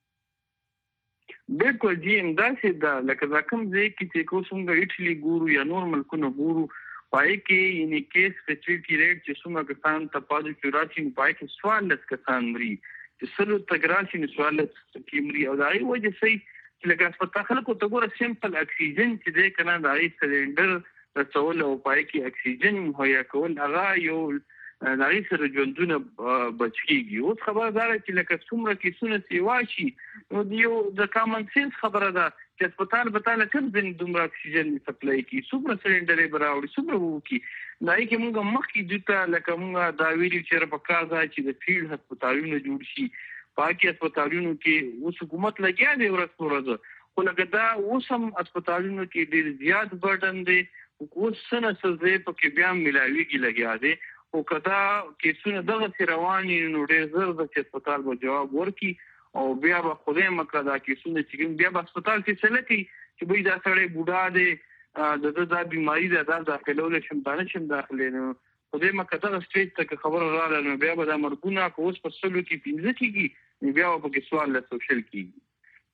بالکل جی همداسې ده لکه دا کوم ځای کې چې څنګه ایټالي ګورو یا نور ملکونه ګورو پای کې یعنی کیس فیسیلیټي ریټ چې څومره کسان ته پازیټیو راشي پای کې 14 کسان مري چې سلو تګراشي 14 کې مري او دا یو وجه سي چې لکه هسپتال خلکو ته ګوره سیمپل اکسیجن چې دی کنه دا یې سلندر رسول او پای کې اکسیجن مهیا کول هغه یو دا یې سره ژوندونه بچيږي اوس خبردار چې لکه څومره کیسونه سیوا شي نو دیو د کامن سنس خبره ده چې هسپتال بتاله کوم دین دومره اکسیجن سپلای کی څومره سلندرې براوړي څومره وکي دا یې موږ مخکې دته لکه موږ دا ویلي چې په کار ځای چې د فیلډ هسپتالونو جوړ شي پاکي هسپتالونو کې اوس حکومت لګیا دی ورځ خو لکه دا اوس هم هسپتالونو کې ډیر زیات برډن دی اوس څنګه څه په کې بیا ملاویږي لګیا دی او کدا کیسونه دغه رواني نو ډېر زر د هسپتال به جواب ورکي او بیا به خدای مکه دا کیسونه چې بیا په هسپتال کې سلکي چې به دا سړی بوډا دی د بیماری دا داخلول شم داخله نو خدای مکه دا سټیج ته خبر راغله نو بیا به دا مرګونه کوس په سلو کې پینځه کیږي بیا په کې سوال له سوشل کیږي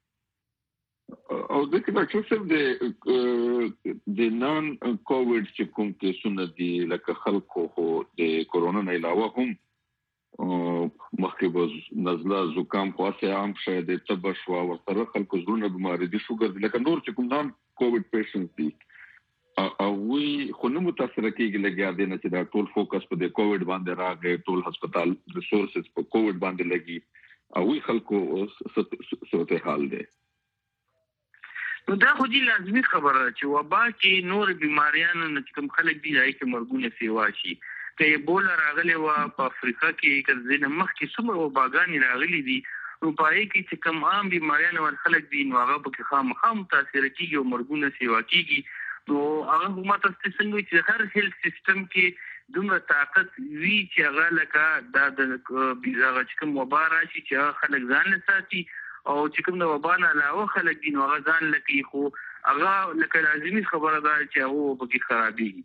او د ډاکټر صاحب د نان کووډ چې کوم کیسونه دي لکه خلکو خو د کورونا نه علاوه هم مخکې به نزله زکام خاصه عام شوه د تب شو او سره خلکو زړونه بیماری دي شوګر لکه نور چې کوم نان کووډ پیشنټس دي او وی خو نو متاثر کیږي لګیا دي نه چې دا ټول فوکس په د کووډ باندې راغی ټول هسپتال ریسورسز په کووډ باندې لګي او وی خلکو صورت حال دی نو دا خو دي لازمي خبره چې وبا کې نور بیماریانو نه کوم خلک دي راځي چې مرګونه سیوا شي که ایبولا راغلی و په افریقا کې کله مخکې څومره وباګانې راغلي دي نو پای کې چې کوم عام بیماریانو ول خلک دي نو هغه په کې خامخا متاثر کیږي او مرګونه سیوا کیږي نو هغه حکومت څنګه چې هر هیلث سیستم کې دومره طاقت وی چې هغه لکه د بيزاغه چې کوم وبا راشي چې خلک ځان له ساتي او چې کوم د وبا نه علاوه خلک دي نو هغه ځان لکه خو هغه لکه لازمي خبره ده چې هغه په کې خرابېږي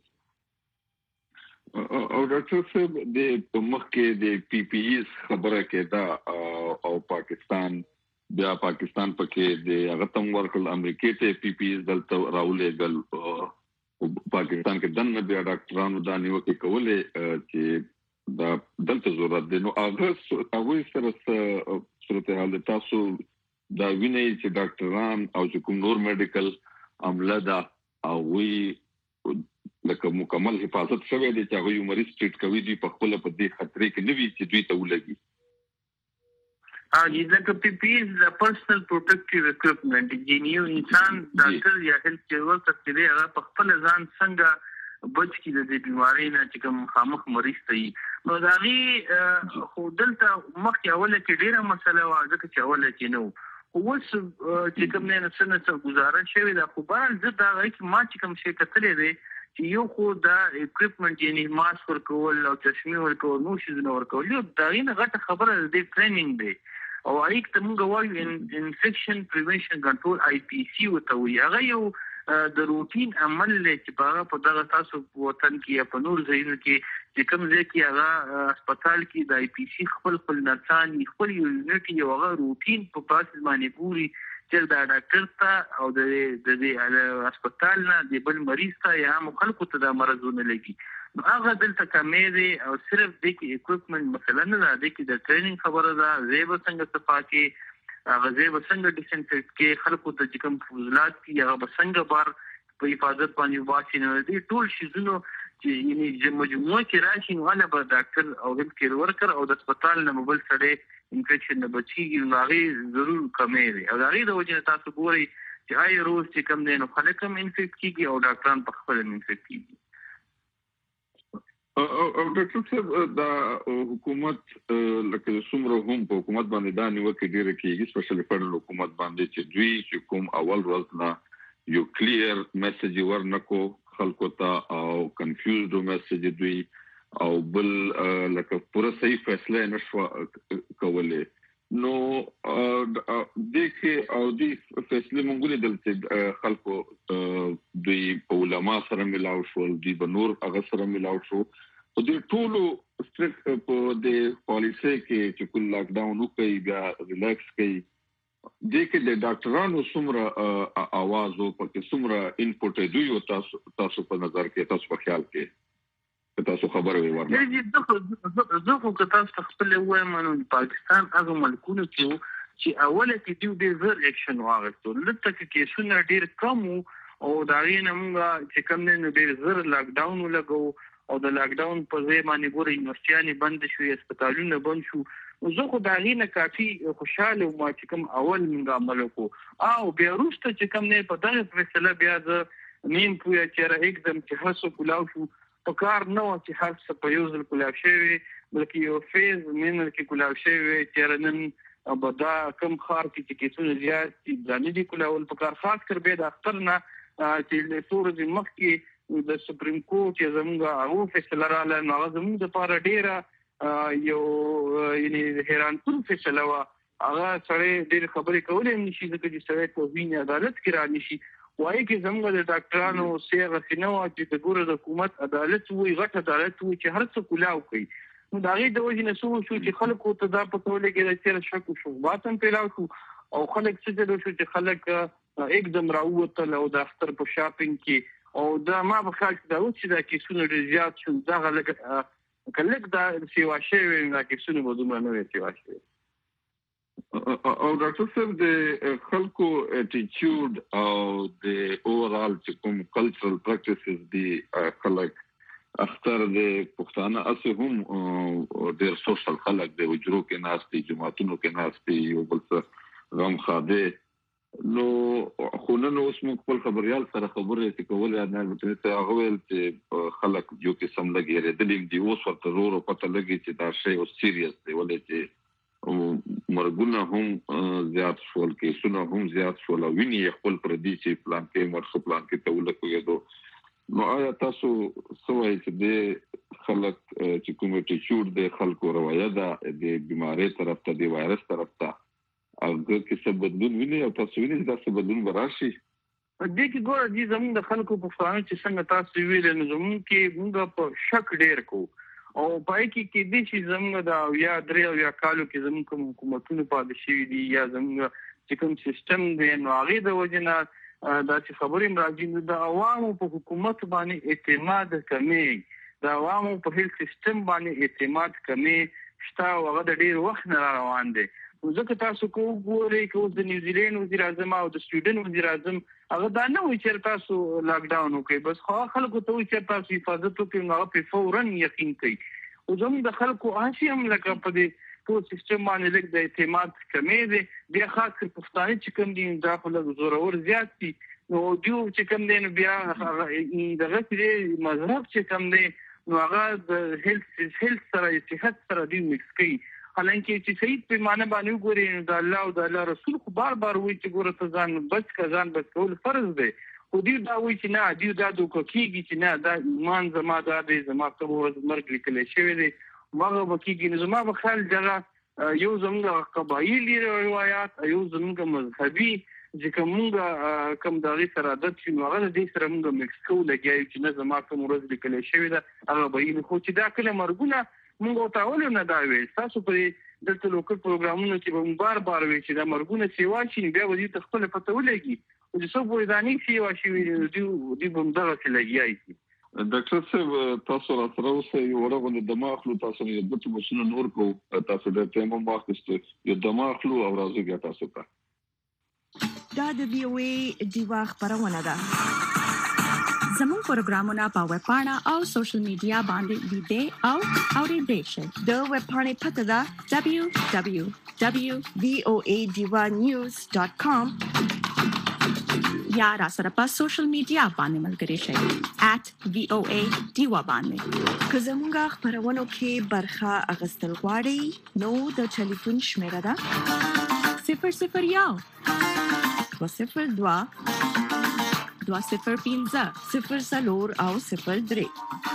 او ډاکټر صاحب د مخکې د PPEs خبره کې دا او پاکستان پکې د هغه تم ورکل امریکا ته PPEs دلته راولېګل پاکستان کې دنه بیا ډاکټرانو دا نیوکه کولې چې دا دلته ضرورت دی نو هغه سره صورت حال تاسو دا ویني چې ډاکټران او کوم نور میډیکل عمله دا او وی لکه مکمل حفاظت شوی دی چې هغه مریض ټریټ کوي دی په خپل په دې خطرې کې نه وي چې دوی ته ولګي لکه PPEs د پرسنل پروټیکټیو اکوپمنټ جنیو انسان ډاکټر یا هیلث کیر ورکر چې هغه په خپل ځان څنګه بچ کی د بیماری نه چې کوم خامخ مریض ته نو دا غي خو دلته مخکې اوله کې ډیره مسله و ځکه چې اوله کې نو اوس چې کوم نه څه گزارش شوی دا خو بل زه دا غي ما چې کوم شي کتلې دی چې یو خو دا اکوپمنټ یعنی ماسک ورکول او چشمه ورکول نو شي نه ورکول یو دا غي غټه خبره د ټریننګ دی او اېک ته موږ وایو انفیکشن پریونشن کنټرول IPC وته وی هغه یو د روټین عمل چې په دغه تاسو وطن کې یا په نور ځایونو کې چې کوم ځای کې هغه هسپتال کې د IPC خپل نرسان خپل یونټ یو هغه روټین په پاسه باندې پوری چې دا ډاکټر ته او د هسپتال نه د بل مریض ته یا خلکو ته د مرزونه لګي نو هغه دلته کمې دي او صرف د کې اکوپمنټ مثلا نه ده کې د ټریننګ خبره ده زیب څنګه صفاکي غزه وسنګ ډیسنټریټ کې خلکو ته چې کوم فضلات کې هغه وسنګ بار په حفاظت باندې واسي نه دي ټول شیزونو چې یعنی مجموعه کې راشي نو هغه به ډاکټر او هیلث کیر ورکر او د هسپتال نه موبایل سره انفیکشن نه بچیږي نو هغه ضرور کمې دي او هغه د وجه تاسو ګوري چې آی روز چې کوم نه خلک هم انفیکټ کیږي او ډاکټران په خپل انفیکټ کیږي او ډاکټر صاحب دا حکومت لکه څومره هم په حکومت باندې دا نیوکه ډیره کیږي سپیشلی فدرال حکومت باندې چې دوی چې کوم اول ورځ نه یو کلیر میسج ورنکو خلکو ته او کنفیوزډ میسج دوی او بل لکه پوره صحیح فیصله نشو کولای نو دغه او د فیصله مونږ دلته خلکو دوی په علما سره ملاو شو دوی په نور هغه سره ملاو شو او د ټولو سټریکټ په د پالیسي کې چې کول لاک ډاون وکړي بیا ریلیکس کړي دغه د ډاکټرانو څومره आवाज او په څومره انپوټ دوی تاسو په نظر کې تاسو په خیال کې تاسو خبره وي ورنه زه خو که تاسو خپل وایم نو پاکستان هغه ملکونه چې اوله کې دوی ډېر اکشن واغستو لته کې څونه ډېر کم او دا غینه موږ چې کوم نه ډېر زر لاک ډاون ولګو او د لاک ډاون په ځای باندې ګورې یونیورسيټي بند شو هسپتالونه بند شو زه خو دا غینه کافي خوشاله ما چې کوم اول موږ عمل وکړو او بیا وروسته چې کوم نه په دغه فیصله بیا د نیم پوهه چې را एकदम چې هڅه کولاو شو په کار نه و چې هر څه په یو ځل کولاو شوی بلکې یو فیز مینر کې کولاو شوی چې نن ابدا کم خار کې چې څونه زیات ځانې دي کولاول په کار خاص کر به د اختر نه چې له سورج مخ کې د سپریم کورټ چې زموږ هغه فیصله رااله نو هغه زموږ د لپاره ډیره یو یعنی حیران کن فیصله وا هغه سره ډیر خبرې کولې نشي ځکه چې سره په وینې عدالت کې را نشي وایي چې زموږ د ډاکټرانو سیغه سينو چې د ګوره د حکومت عدالت وي غټ عدالت وي چې هر څه کولاو کوي نو دا غي د وجه نسو شو چې خلکو ته دا په توګه کې د چیر شک او شوباتن پیلاو شو او خلک څه د شو چې خلک एकदम راوته او د اختر په شاپینګ کې او دا ما په خیال کې دا و چې دا کیسونه ډېر زیات شو دا غلط کله دا سیوا شوی دا کیسونه به دومره نه وي سیوا شوی او ډاکټر صاحب د خلکو اټیټیوډ او د اوورال چې کوم کلچرل پریکټیسز دي خلک اختر د پښتانه اسه هم ډېر سوشل خلک د وجرو کې ناشتي جماعتونو کې ناشتي او بل څه غم خاده نو خو نن اوس موږ خپل خبريال سره خبرې کولې نه ته هغه ویل چې خلک یو قسم لګي ردلې دی اوس ورته زور او پته لګي چې دا شی او سیریس دی ولې چې مرګونه هم زیات شول کې سونه هم زیات شول ویني خپل پر دې چې پلان کې مرخ پلان کې ته ولکوي نو آیا تاسو سوای چې د خلک چې کومټي چور د خلکو روایت ده د بیماری طرف ته د وایرس طرف ته هغه کې څه بدلون ویني او تاسو ویني چې دا څه بدلون وراشي دې کې ګوره دې زموږ د خلکو په فانو چې څنګه تاسو ویل نو زموږ کې موږ په شک ډیر کو او پای کې دې چې زموږ د یا درې یا کالو کې زموږ حکومتونو په شي دي یا زموږ چې کوم سیستم دی نو هغه د وجنه دا چې خبرې راځي د عوامو په حکومت باندې اعتماد کمی د عوامو په هیڅ سیستم باندې اعتماد کمی شته او هغه د ډیر وخت نه روان دي ځکه تاسو کو ګورئ چې د نیوزیلند وزیر اعظم او د سویډن وزیر اعظم هغه دا نه وایي چې تاسو لاک ډاون وکړئ بس خو خلکو ته وایي چې تاسو حفاظت وکړئ هغه په فورا یقین کوي او زموږ د خلکو هاشي هم لکه په دې ټول سیستم باندې لږ د اعتماد کمی دی بیا خاص کر پښتانه چې کوم دي دا خو له زورور زیات دي نو دیو چې کوم دي بیا دغه چې مذهب چې کوم دي نو هغه د هیلث سره صحت سره دی مکس کوي حالانکه چې صحیح پیمانه باندې وګورئ د الله او د الله رسول خو بار وایي چې ګوره ته ځان بچ کول فرض دی خو دې دا وایي چې نه دې دا دوه کېږي چې نه دا ایمان زما دا دی زما په ورځ مرګ لیکل شوی دی هغه وکیږي نو زما په خیال دغه یو زموږ قبایلی روایت یو زموږ مذهبي چې کومه کوم دغه سره عادت چې نو هغه دې سره موږ مکس کول لګیږي چې نه زما په ورځ لیکل شوی دی هغه به خو چې دا کله مرګونه موږ تاول نه دا وی تاسو په دلته لوکل پروګرامونو کې به بار وی چې دا مرګونه سیوا شي بیا ودی تخپل پته ولګي او چې څو په دانی سیوا شي دی بم دغه څه لګیایي ډاکټر صاحب تاسو راځو چې ورغله دماغ لو تاسو نه د مشنو نور کو تاسو د تیمو ماخست یو دماغ لو او راځو بیا تاسو ته دا د بي او اي دیوا خبرونه ده زمون پروګرامونه په ویب پاڼه او سوشل میډیا باندې لیدئ او اوریدئ شئ د ویب پاڼې پته ده www.voadivanews.com یا را سره په سوشل میډیا باندې ملګري شئ @voadiva باندې که زموږ خبرونو کې برخه اغستل غواړئ نو د ټلیفون شمیره ده 001 202 2015 او 03.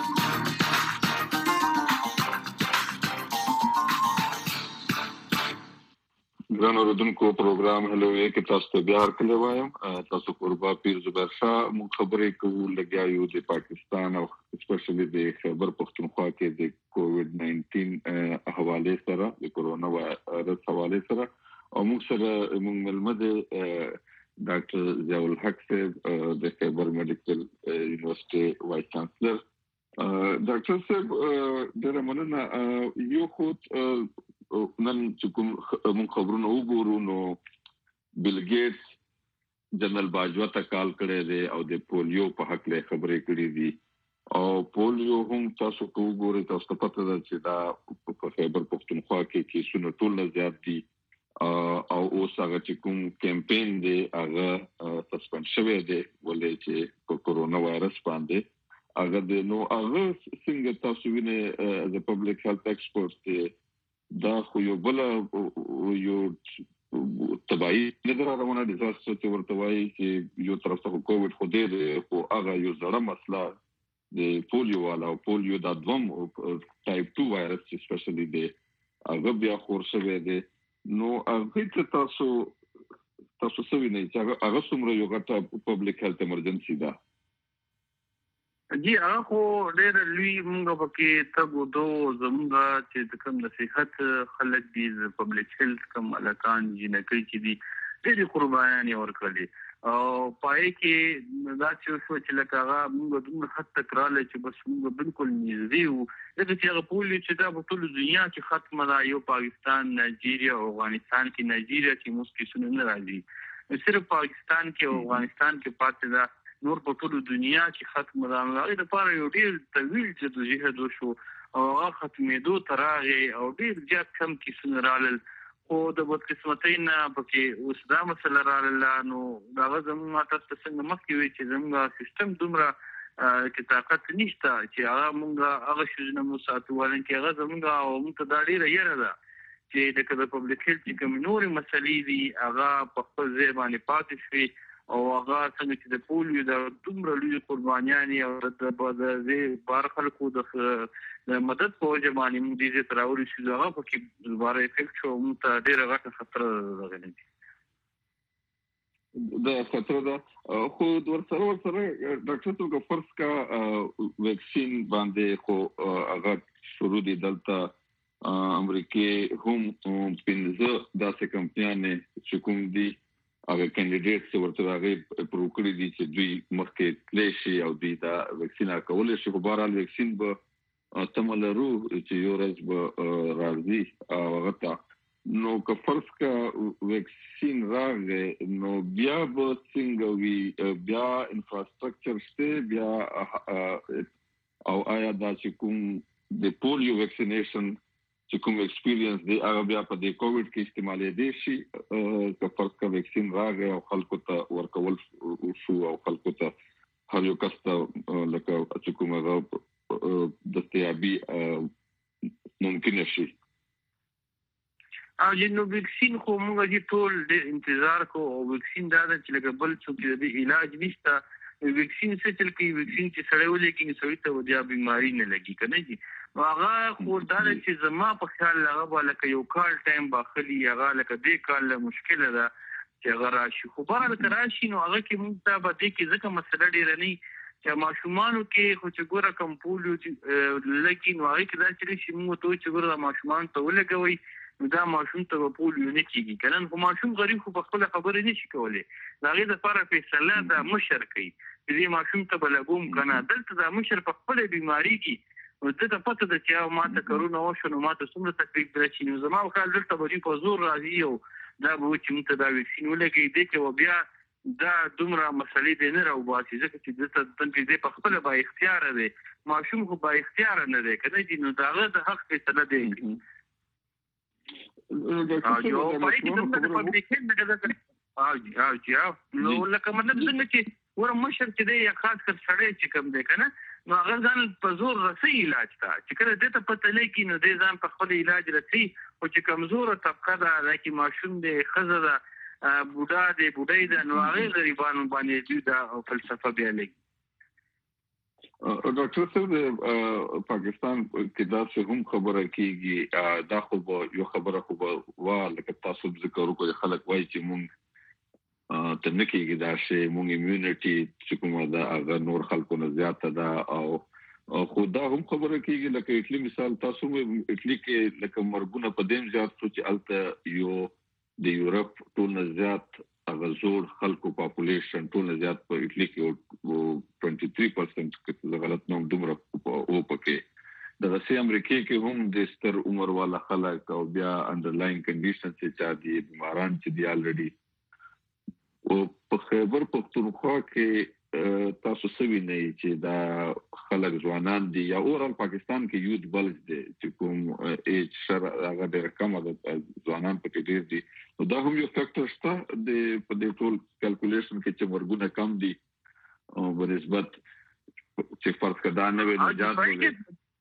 ګران اوردونکو پروګرام هلو یې کې تاسو ته بیا هرکلی وایم. تاسو قربا پیر زبیر شاه مونږ خبرې کوو لګیا یو د پاکستان او سپیشلی د خیبر پختونخوا کې د کووډ-19 حواله سره د کرونا وایرس حواله سره او موږ سره موږ ملمد ډاکټر ضیاء الحق صاحب د خیبر میډیکل یونیورسيټي وایس چانسلر. ډاکټر صاحب ډېر مننه. یو خو نن چې کوم موږ خبرونه وګورو نو بیل ګیټس جنرال باجوا ته کال کړی دی او د پولیو په حق له خبرې کړې دي او پولیو هم تاسو ته وګورئ تاسو ته پته ده چې دا په خیبر پختونخوا کې کیسونه ټول زیات دي او اوس هغه چې کوم کمپاین دی هغه سسپند شوی دی ولې چې په کورونا وایرس باندې هغه د نو هغه څنګه تاسو وینئ از ا پبلک هیلث ایکسپرټ دا خو یو بل یو تبعی نه روانه ډیزاستر چې ورته وایي چې یو طرف ته کووډ خو دې خو هغه یو زړه مسله د پولیو والا او پولیو دا دوم ټایپ 2 وایرس چې سپیشلی دی هغه بیا خور شوی دی نو هغه ته تاسو څه وینئ چې هغه څومره یو غټه پبلک هیلث ایمرجنسي ده؟ جی هغه خو ډېر لوی موږ پکې تګو دو زموږ چې کوم نصيحت خلک دي پبلک هیلث کوم الکان جنکې چې دي ډېر قرباني ورکړي او پای کې دا چې لکه هغه موږ دومره حد تکرار چې بس موږ بالکل نږدې وو چې هغه پولیو چې دا په ټول دنیا کې ختمه ده یو پاکستان نایجیریا او افغانستان کې نایجیریا کې مسکیسونه نه راځي صرف پاکستان کې او افغانستان کې پاتې ده نور په ټول دنیا کې ختم راغلی د پاره یو ډیر طویل جدوجہد وشو او هغه ختمېدو تر هغه او ډیر زیات کم کیسونه رالل خو د بدقسمتۍ نه پکې اوس دا مسله راغله نو دا زموږ تاسو څنګه مخکې وي چې زموږ سیستم دومره کې طاقت نشته چې هغه موږ هغه شونه مو ساتو ولکه هغه زموږ او موږ ته ډیره یره ده چې د پبلک هیلث کوم نورې مسلې دي هغه په خپل ځای باندې پاتې شي او هغه څنګه چې د پولیو د دومره لوی قربانیان او د بار خلکو د مدد په وجه باندې موږ دې تر اوري چې هغه په کې دوباره افیکټ شو موږ ته ډېر غټه خطر راغلی دا خطر ده خو ورسره ډاکټر څنګه فرض کا ویکسین باندې خو هغه شروع دي دلته امریکای هم 15 داسې کمپنیانې چې کوم دي هغه کینډیډیټ چې ورته هغه پروکړي دي چې دوی مخکې تللی شي او دوی دا ویکسین کولای شي خو بهرحال ویکسین به تملرو چې یو ورځ به راځي هغه ته نو که فرض کا ویکسین راغی نو بیا به څنګه وي بیا انفراستراکچر شته بیا او آیا دا چې کوم د پولیو ویکسینیشن چې کوم ایکسپیرینس دی هغه بیا په دې کووډ کې استعمالې دي شي که فرض کا ویکسین راغی او خلکو ته ورکول شو او خلکو ته هر یو کس ته لکه چې کوم هغه دستیابي ممکن شي او جنو ویکسین خو موږ دې ټول انتظار کو او ویکسین دا چې لکه بل څه د علاج نشته ویکسین څه چې ویکسین چې سره ولې کې سړی ته ودیا بیماری نه لګي کنه جی هغه خو دا چې زما په خیال هغه لکه یو کال ټایم باخلي هغه لکه دې کال مشکله ده چې هغه راشي خو بهر راشي نو هغه کې موږ ته به دې کې ځکه مسله ډیره نه چې ماشومانو کې خو چې ګوره کم پولیو لګي نو هغه کې دا چې موږ ته چې ګوره ماشومان ته ولګوي دا ماشوم ته پولیو نه کیږي کنه خو ماشوم غریب خو په خپل خبرې نشي کولای دا غي د لپاره فیصله د مشر کوي دې ماشوم ته بلګوم کنه دلته د مشر په خپل بیماری کې ودته پته د چې ما ته کرونا وشو نو ما ته څومره تکلیف درچې نو زما خپل دلته به په زور راځي او دا به چې موږ ته دا ویکسین ولګي دې کې و بیا دا دومره مسلې دې نه راوباسي ځکه چې دلته دې په خپل با اختیار دی ماشوم خو با اختیار نه دی کنه دې نو دا د حق فیصله دی یو پای کې د پبلک نو لکه مطلب څنګه چې ور مشر چې دی یا خاص کر سړی چې کوم دی کنه نو هغه ځان په زور رسي علاج تا چې کله دې ته پته لګي نو دې ځان په خپل علاج رسي او چې کمزور طبقه ده چې ماشوم دی خزه ده بوډا دی بوډۍ ده نو هغه غریبانو باندې دوی دا فلسفه بیا لګي. ډاکټر صاحب پاکستان کې دا څه هم خبره کیږي دا خو یو خبره خو وا لکه تاسو ذکر وکړئ خلک وایي چې مونږ ته نه کېږي دا شی مونږ امیونټي چې کومه ده هغه نور خلکو نه زیاته ده او خو دا هم خبره کېږي لکه اټلی مثال تاسو اټلی کې لکه مرګونه په دیم زیات شو چې الته یو د یورپ ټول نه زیات هغه زور خلکو پاپولیشن ټول نه زیات په اټلی کې 23% کې غلط نوم دومره او پکې د روسي امریکا کې هم د ستر عمر والا خلک او بیا انډرلاین کنډیشن چې دي بیماران چې دي الریډي او په خیبر پختونخوا کې تاسو سوي نه چې دا خلک ځوانان دي یا اورال پاکستان کې یوت بلج دي چې کوم ایج شر هغه ډېر کم ده ځوانان په کې ډېر دي نو دا هم یو فیکټر شته د په دې ټول کیلکولیشن کې چې مرګونه کم دي او په نسبت چې فرض کړه نه وي نجات ولې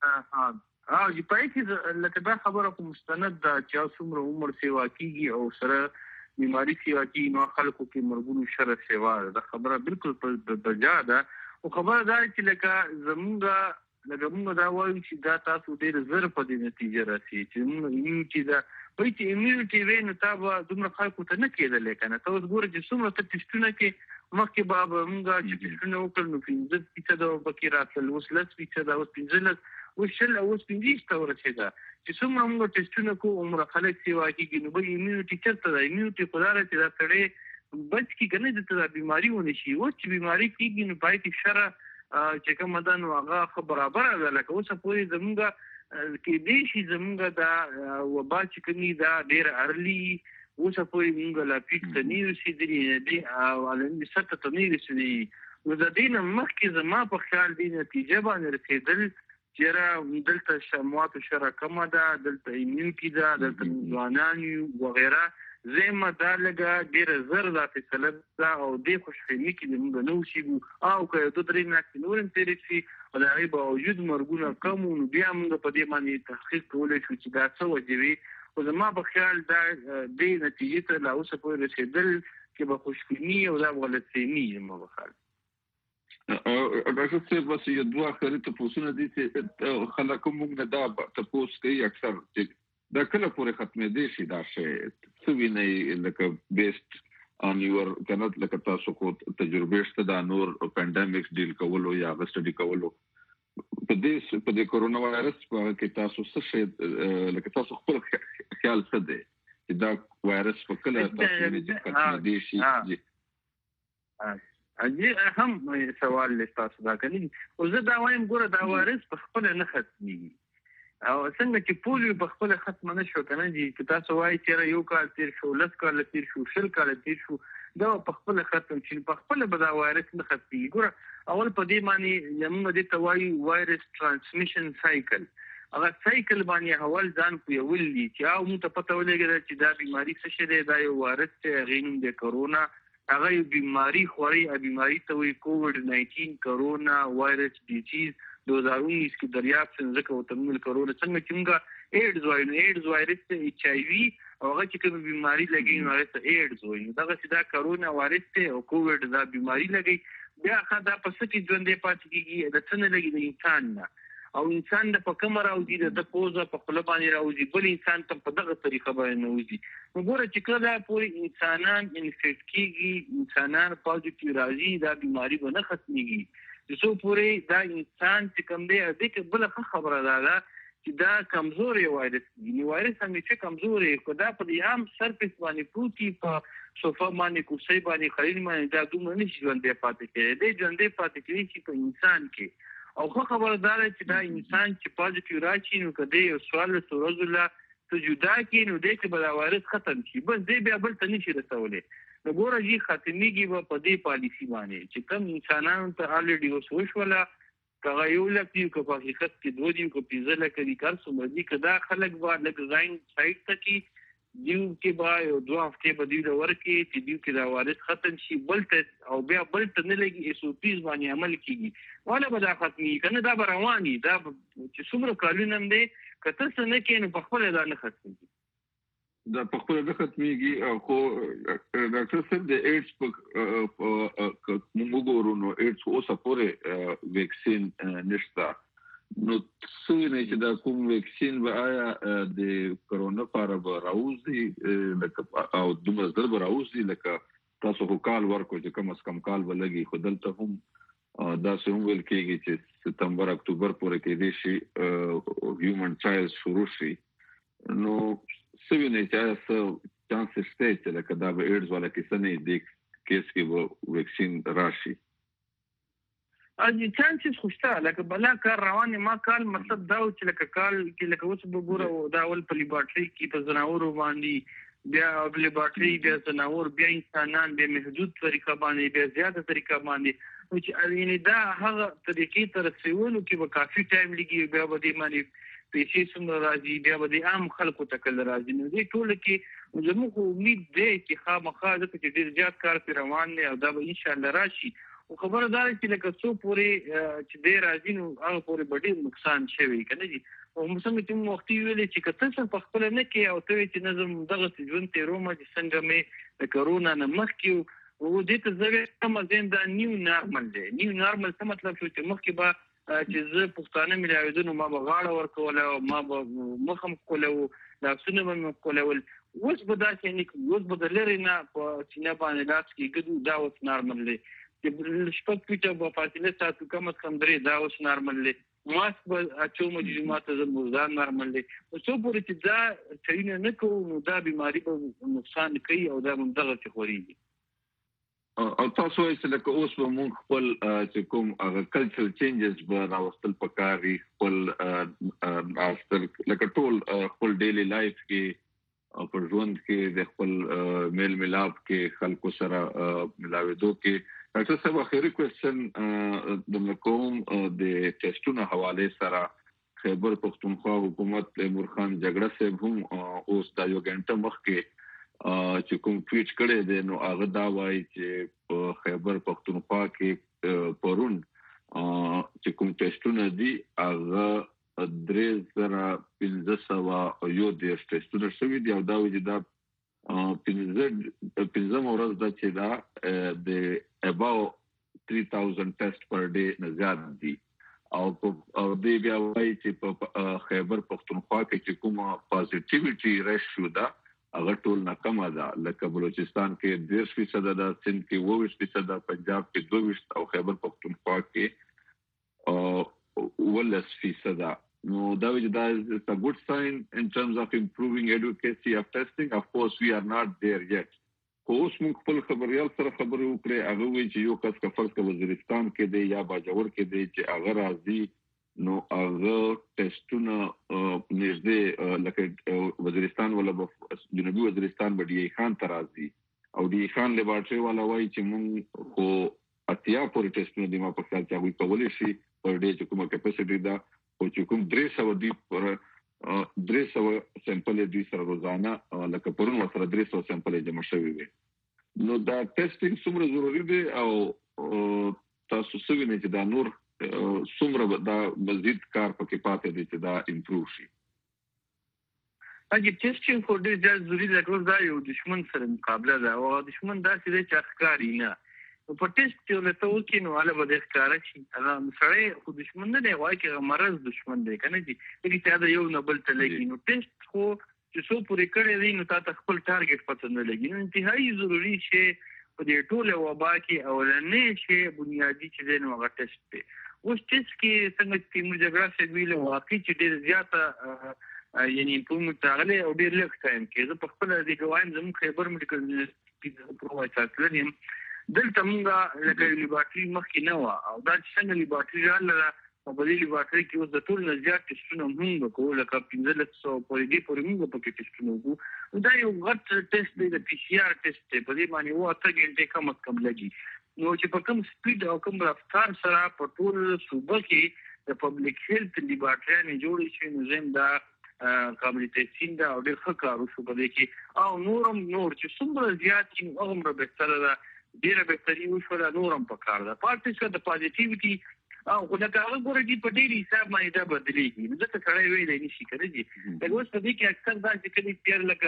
چې پای کې لکه دا خبره کوم مستند ده چې څومره عمر سیوا کیږي او سره بیماری سیوا کیږي نو خلکو کې مرګونو شر سیوا ده خبره بالکل په درجه ده او خبره دا چې لکه زمونږ دا وایي چې دا تاسو ډېر زر په دې نتیجه راسي چې موږ دا وایي چې امیونټي وي نو تا به دومره خلکو ته نه کېدلی که نه ته اوس ګوره چې څومره ته ټسټونه کې مخکې به موږ چې ټسټونه وکړل نو 15% پکې راتلل اوس 10% اوس 15 اوس 10 اوس 15 ته ورسېده چې څومره موږ ټسټونه کوو عمره خلک سیوا کېږي نو به امیونټي چېرته ده امیونټي خو دا ده چې دا سړی بچ کړي که نه دلته دا بیماري ونه شي اوس چې بیماري کېږي نو پای کې شره چې کومه ده نو هغه ښه برابره ده لکه اوسه پورې زمونږ کېدای شي زمونږ دا وبا چې کومې دا ډېره ارلي اوسه پورې مونږ لا پیک ته نه یو رسېدلي او عالمي سطح ته نه یو رسېدلي نو د دې نه مخکې زما په خیال دې نتیجه باندې رسېدل چې دلته شمواتو شره کمه ده دلته امیونټي ده دلته ځوانان یو وغیره زما دا لګه ډېره زر دا فیصله ده او دې خوشفهمي کې د موږ نه اوسېږو او که یو 2-3 میاشتې نور هم تېرې شي او د هغې باوجود مرګونه کم وو نو بیا موږ په دې باندې تحقیق کولی شو چې دا څه وجې وي خو زما په خیال دا دې نتیجې ته لا اوسه پورې رسېدل چې به خوشفهمي او دا غلطفهمي زما په خیال ډاکټر صاحب بس یو دوه اخري تاسو دي چې خلک موږ نه دا تاسو کوي اکثر چې دا کله پورې ختمېدې شي دا شی څه ویني لکه بیسډ ان یور کنه لکه تاسو کو تجربه شته دا نور پاندیمیکس ډیل کولو یا غسټډي کولو په دې کورونا وایرس په کې تاسو څه شي لکه تاسو خپل خیال څه دی چې دا وایرس په کله تاسو نه ختمېدې شي اجي هم سوال لستاسو دا کوي او زه دا وایم ګوره دا وایرس په خپل نه ختمي او څنګه چې پولیو په خپل ختم نه شو کنه چې تاسو وایي چې یو کال تیر شو 10 کال تیر شو 10 کال تیر شو دا په خپل ختم چې په خپل به دا وایرس نه ختمي ګوره اول په دې معنی موږ دې ته وایي وایرس ترانسمیشن سایکل هغه سایکل باندې اول ځان کو یو ولي چې او موږ ته پته ولګي چې دا بیماری څه شي دی دا یو وایرس چې غینوم د کرونا هغه بیماری خوري بیماری ته وي کووډ-19 کرونا وایرس ډیزیز 2019 کې دریافت څنګه او تمول کرونا څنګه چې ایډز وایرس ته ایچ آی وی او هغه چې کوم بیماری لګي نو هغه ته ایډز وایي دا چې دا کرونا وایرس ته او کووډ دا بیماری لګي بیا خدا په سکه ژوندې پاتې کیږي د څنګه لګي د انسان نه او انسان د په کمره او د پوزه په خپل باندې راوځي بل انسان ته په دغه طریقه باندې نوځي نو ګوره چې کله پورې انسانان انفیکټ کیږي انسانان پوزټیو راځي دا بیماری به نه ختميږي چې څو پورې دا انسان چې کوم دی د دې بل خبره ده چې دا کمزوري وایرس دی وایرس همیشه کمزوري خدا په دې عام سرفیس باندې پروتي په صوفه باندې کوسي باندې خلیل باندې دا دومره نشي ژوندې پاتې کېږي د ژوندې پاتې کېږي چې په انسان کې او خو خبردار چې دا انسان چې پوزټیو راشي نو کده یو سوال سورزله ته جدا کې نو دې کې به دا وایرس ختم شي بس دې بیا بل ته نشي رسولې نو ګوره جی ختميږي په دې پالیسی باندې چې کوم انسانانو ته الریډي وسوشوله کغه یو لکه یو په حقیقت کې دوه دیو کو پیزه لکه دي کار سمدي کدا خلک با لګ زاین سایت ته کې دیو کې با یو دوه هفته به دیو ورکې چې دیو کې دا وایرس ختم شي بل ته او بیا بل ته نه لګي اس او پیز باندې عمل کیږي ولا به دا ختمي کنه دا رواني دا چې څومره کالونه هم دي کته څه نه کینې په خپل دا نه ختمي دا په خپل د ختميږي خو ډاکټر صاحب د ایډز په موږ نو ایډز اوسه پورې ویکسین نشته نو څه نه چې دا کوم ویکسین به آیا د کرونا لپاره به راوځي لکه او د مزدر به راوځي لکه تاسو هو کال ورکو چې کم از کم کال ولګي خو دلته هم دا څنګه ویل کېږي چې سپتمبر اکتوبر پورې کې دي شي هیومن ټرایلز شروع شي نو سوینه چې چانس شته چې لکه دا به ایډز ولا کیسه نه دی کیس کې به ویکسین راشي اځي چانس خوشته لکه بلا کار روانه ما کال مطلب دا چې لکه کال کې لکه اوس به ګوره دا ول په لیبارټري کې په زناورو باندې بیا په لیبارټري بیا زناور بیا انسانان بیا محدود طریقه باندې بیا زیاته طریقه باندې چې یعنی دا هغه طریقې تر څیولو کې به کافي ټایم لګي بیا به دې باندې پیسې څومره راځي بیا به د عام خلکو ته کله راځي نو دې ټول کې زموږ امید دی چې خامخا چې ډېر زیات کار په روان دی او دا به ان شاء الله راشي او خبره دا چې لکه څو پورې چې ډېر راځي نو هغه پورې به ډېر نقصان شوی کنه جی او موږ ته وخت ویلې چې کته څه په خپل نه کې او ته چې نظم دغه ژوند ته روما چې څنګه مې د کرونا نه مخکې او دې ته زه مزین دا نیو نارمل دی نیو نارمل څه مطلب شو چې مخکې به چې زه پښتانه ملاویدونو ما به غاړه ورکوله او ما به مخم کولو لاسونه به مې کولول اوس به داسې نه اوس به د لرې نه په سینه باندې لاس کې ګدو دا اوس نارمل دی چې شپږ فیټه به فاصله ساتو کم از کم درې دا اوس نارمل دی ماسک به اچوم چې ما ته زموږ دا نارمل دی او څو پورې چې دا چینه نه کوو نو دا بیماری به نقصان کوي او دا به دغه خوريږي او تاسو یې چې لکه اوس به موږ خپل چې کوم هغه کلچرل چینجز به راوستل پکاري خپل اصل لکه ټول خپل ډیلی لایف کې په ژوند کې د خپل میل ملاپ کې خلکو سره ملاوېدو کې ډاکټر صاحب اخیری کوېسچن د کوم د ټیسټونو حواله سره خیبر پختونخوا حکومت تیمور خان جګړه صاحب هم اوس دا یو غنټه مخکې چې کوم ټویټ کړی دی نو هغه دا وایي چې په خیبر پختونخوا کې پرون چې کوم ټیسټونه دي هغه 3500 یو د ټیسټونه شوي دي او دا وایي دا 15 ورځ دا چې دا د about 3000 ټیسټ پر ډے نه زیات دي او دې بیا وایي چې په خیبر پختونخوا کې چې کومه پازیټیویټي ریشیو ده هغه ټول ناکامه ده لکه بلوچستان کې 10% ده سند کې 20% ده پنجاب کې 22% او خیبر پختونخوا کې 10% ده نو دا وایي دا is a good sign in terms of improving advocacy of testing of course we are not there yet اوس موږ خپل خبريال سره خبرې وکړې هغه وایي چې یو کس کا فرض کا وزیرستان کې دی یا باجوړ کې دی چې هغه راځي نو هغه ټیسټونه نږدې لکه وزیرستان ولا جنوبي وزیرستان باندې خان ترازي او دی خان لیبارټري والا وایي چې موږ خو اتیا پورې ټیسټونه دی ما په خیال چې هغه کولای شي پر ډے چې کومه کیپاسټي ده او چې کوم 300 دی پر 300 سیمپل دی سره روزانه لکه پرون سره 300 سیمپل جمع شوی وي نو دا ټیسټینګ څومره ضروری دی او تاسو څه وینئ چې دا نور څومره دا مزید کار پکې پاتې دی چې دا امپروو شي اګه ټیسټینګ خو ډېر ضروري دی چې دا یو دښمن سره مقابله ده او دښمن داسې دی چې ښکاري نه په ټیسټ کې له تو کې نو هغه به ښکارا شي هغه سړی خو دښمن نه دی وایي چې مرز دښمن دی کنه دي چې دا یو نه بل ته لګي نو ټیسټ خو چې څو پورې کړی دی نو تاسو خپل ټارګټ پته نه لګي نو انتهایی ضروري شی په دې ټوله وبا کې اولنې شی بنیادی چې دی نو هغه ټیسټ دی اوس ټیسټ کې څنګه چې موږ جګړه سره ویل واقعي چې ډېر زیاته یعنی په متعالی او ډېر لږ ټایم کې زه په خپل د ګوایم زموږ خیبر میډیکل یونیورسيټي پروفیسور لرم دلته موږ لکه لیبارټري مخکې نه و او دا څنګه لیبارټري رااله په دې لیبارټري کې اوس د ټول نه زیات ټیسټونه موږ کوو لکه 1500 پورې دی پورې موږ په کې ټیسټونه کوو دا یو غټ ټیسټ دی د پی سی آر ټیسټ دی په دې باندې و اته غنټې کم از کم لګي نو چې په کوم سپیډ او کوم رفتار سره په ټول صوبه کې د پبلک هیلث لیبارټري نه جوړ شي نو زم دا قابل تحسین دا او ډېر ښه کار وشو په دې کې او نور چې څومره زیات چې هغه بهتره ده ډېر بهتري وشو دا نورم په کار ده پارټیشن د پازیټیویټي او خدای هغه ګورې چې په ډېر حساب باندې دا بدلېږي نو ځکه سړی ویلی نشي کنه دي دا اوس په دې کې اکثر دا چې کله تیر لکه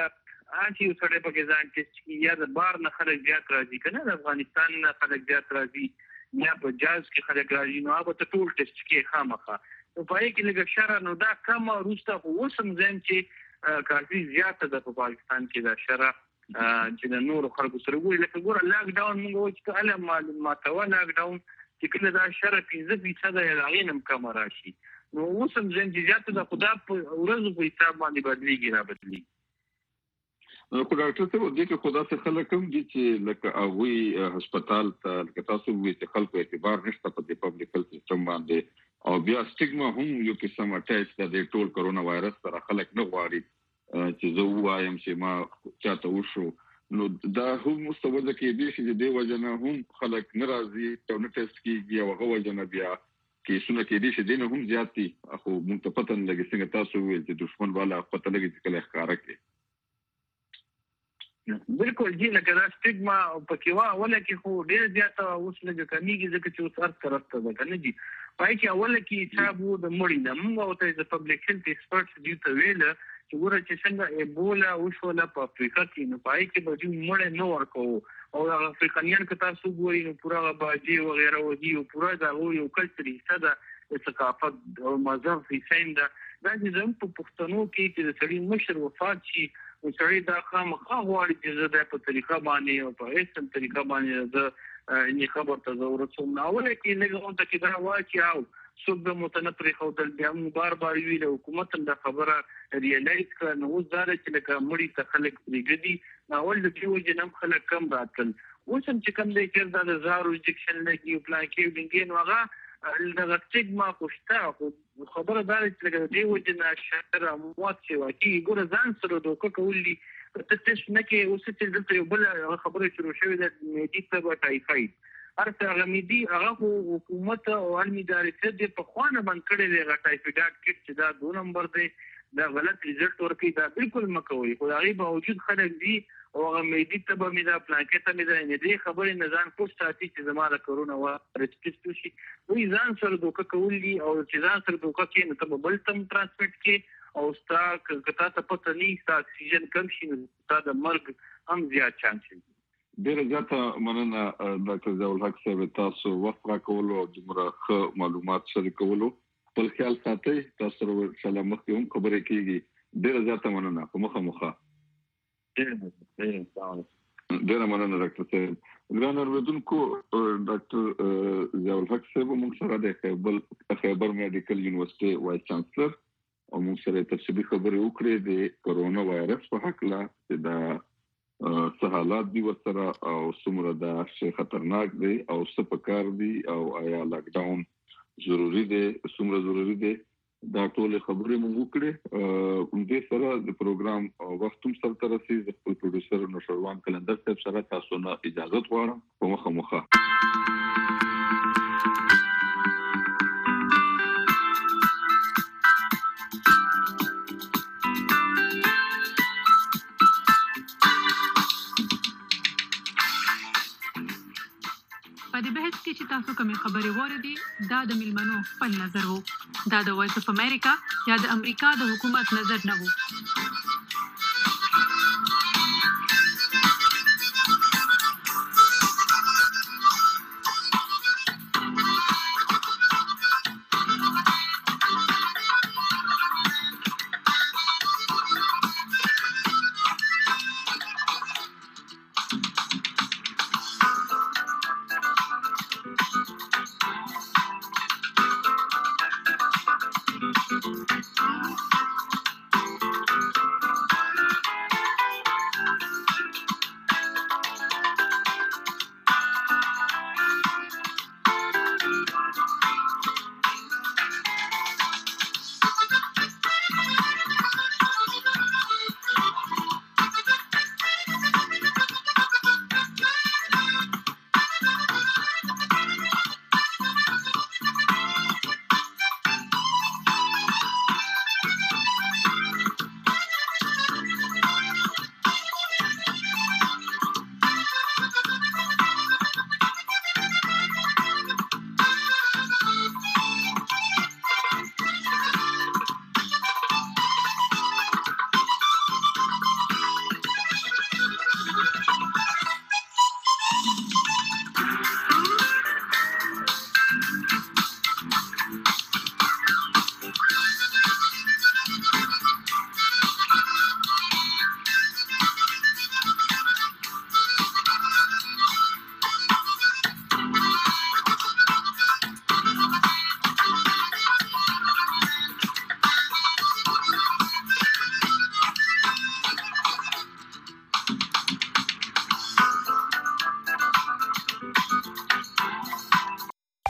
یو سړی پکې ځان ټیسټ کړي یا د بار نه خلک زیات راځي کنه د افغانستان نه خلک زیات راځي یا په جاز کې خلک راځي نو هغه ته ټول ټیسټ کې خامخا نو پای کې لږ شره نو دا کم روسته اوسم زم چې کافي زیاته د پاکستان کې دا شره چې د نور خلکو سره وګوري لکه ګوره لاک ډاون موږ وایو چې کله معلومات و لاک ډاون چې کله دا شره 15% د هغې کم راشي نو اوسم زم چې زیاته د خدا په ورځو په حساب باندې بدلیږي را بدلیږي خو ډاکټر صاحب دې کې خدا څخه خلک هم دي چې لکه هغوی هسپتال ته لکه تاسو وایي چې خلکو اعتبار نشته په دې پبلک هیلث سیستم باندې او بیا سټیګما هم یو قسم اٹیچ ده د ټول کرونا وایرس سره خلک نه غواړي چې زه وایم چې ما چاته وشو نو دا هم مستوجه کې دي چې د وجنه هم خلک ناراضي او نه ټیسټ کیږي او هغه وجنه بیا کیسونه کې دي چې دینه هم زیاتی خو مونږ ته پته نه لګي څنګه تاسو ویل چې دښمن والا پته لګي چې کله ښکارا کې بالکل جی لکه دا سټیګما پکې وا ولا کې خو ډیر زیاته اوس لږه کمیږي ځکه چې اوس هر طرف ته ده کنه جی پای کې اول کې حسابو د مړی نه موږ او ته د پبلک هیلث ایکسپرټس دی ته ویل چې ګوره چې څنګه ایبولا وشوله په افریقا کې نو پای کې به دوی مړ نه ورکو او افریقایان که تاسو ګورئ نو پورا باجی وغیرہ ودی او پورا دا یو کلچر حصہ ده ثقافت او مذهب حسین ده دا چې زموږ په پښتنو کې چې د سړي مشر وفات شي نو سړی دا خامخا غواړي چې زه د په طریقه باندې او په هیڅ طریقه باندې زه نه خبر ته ورسوم نو اول کې لږ ته کې دا وایي چې او څوک به متنفر خودل بیا بار بار ویل حکومت دا خبره ریلایز کړه نو اوس دا چې لکه مړی ته خلک پرېږدي اول د دې وجه نم خلک کم راتل اوس هم چې کم دی چې دا د زارو انجکشن لګي او پلان کې ډینګ نو هغه د سټیګما خوشته خو خبره دا چې لکه دې وجه نه شر موات چې واکي ګوره ځان سره دوکه کولی ته تاسو نه کې اوس چې دلته یو بل خبره شروع شوې ده میډیک ته ټایفاید ارته غمیدي هغه حکومت او علمي ادارې دې په خوانه باندې کړي دی ټایفاید کټ چې دا 2 نمبر دی دا غلط ریزلټ ورکړي دا بالکل مکوي خو هغه باوجود خلک دي او هغه میډیک ته به مې دا پلانکې ته مې دا نه دي خبرې نه ځان پوښت ساتي چې زما د کرونا وایرس ټیسټ شي وی ځان سره دوکه کولی او چې ځان سره دوکه کې نو ته بل تم ترانسمیټ کې او ستا کته ته پته نه ستا اکسیجن کم شي نو ستا د مرګ هم زیات چانس شي ډیره زیاته مننه ډاکټر ضیاء الحق صاحب تاسو وخت راکولو او دومره معلومات شریکولو خپل خیال ساتئ تاسو سره سلام مخکې هم خبرې کیږي ډیره زیاته مننه په مخه ډیره مننه ډاکټر صاحب ګران اوریدونکو ډاکټر ضیاء الحق صاحب موږ سره د خیبر میډیکل یونیورسيټي وایس چانسلر او موږ سره تفصیلي خبرې وکړې د کرونا وایرس په حق لا د حالات دی ورسره او څومره دا شی خطرناک دی او څه پکار دی او آیا لاک ډاون ضروری دی څومره ضروری دی دا ټول خبرې موږ وکړې دې سره د پروګرام وخت هم سره ترسي د خپل پروډوسر نشروان کلندر صاحب سره تاسو نه اجازه غواړم په مخه په دې بحث کې چې تاسو کومې خبرې واردې دا د ملمنو خپل نظر وو دا د وایس اف امریکا یا د امریکا د حکومت نظر نه وو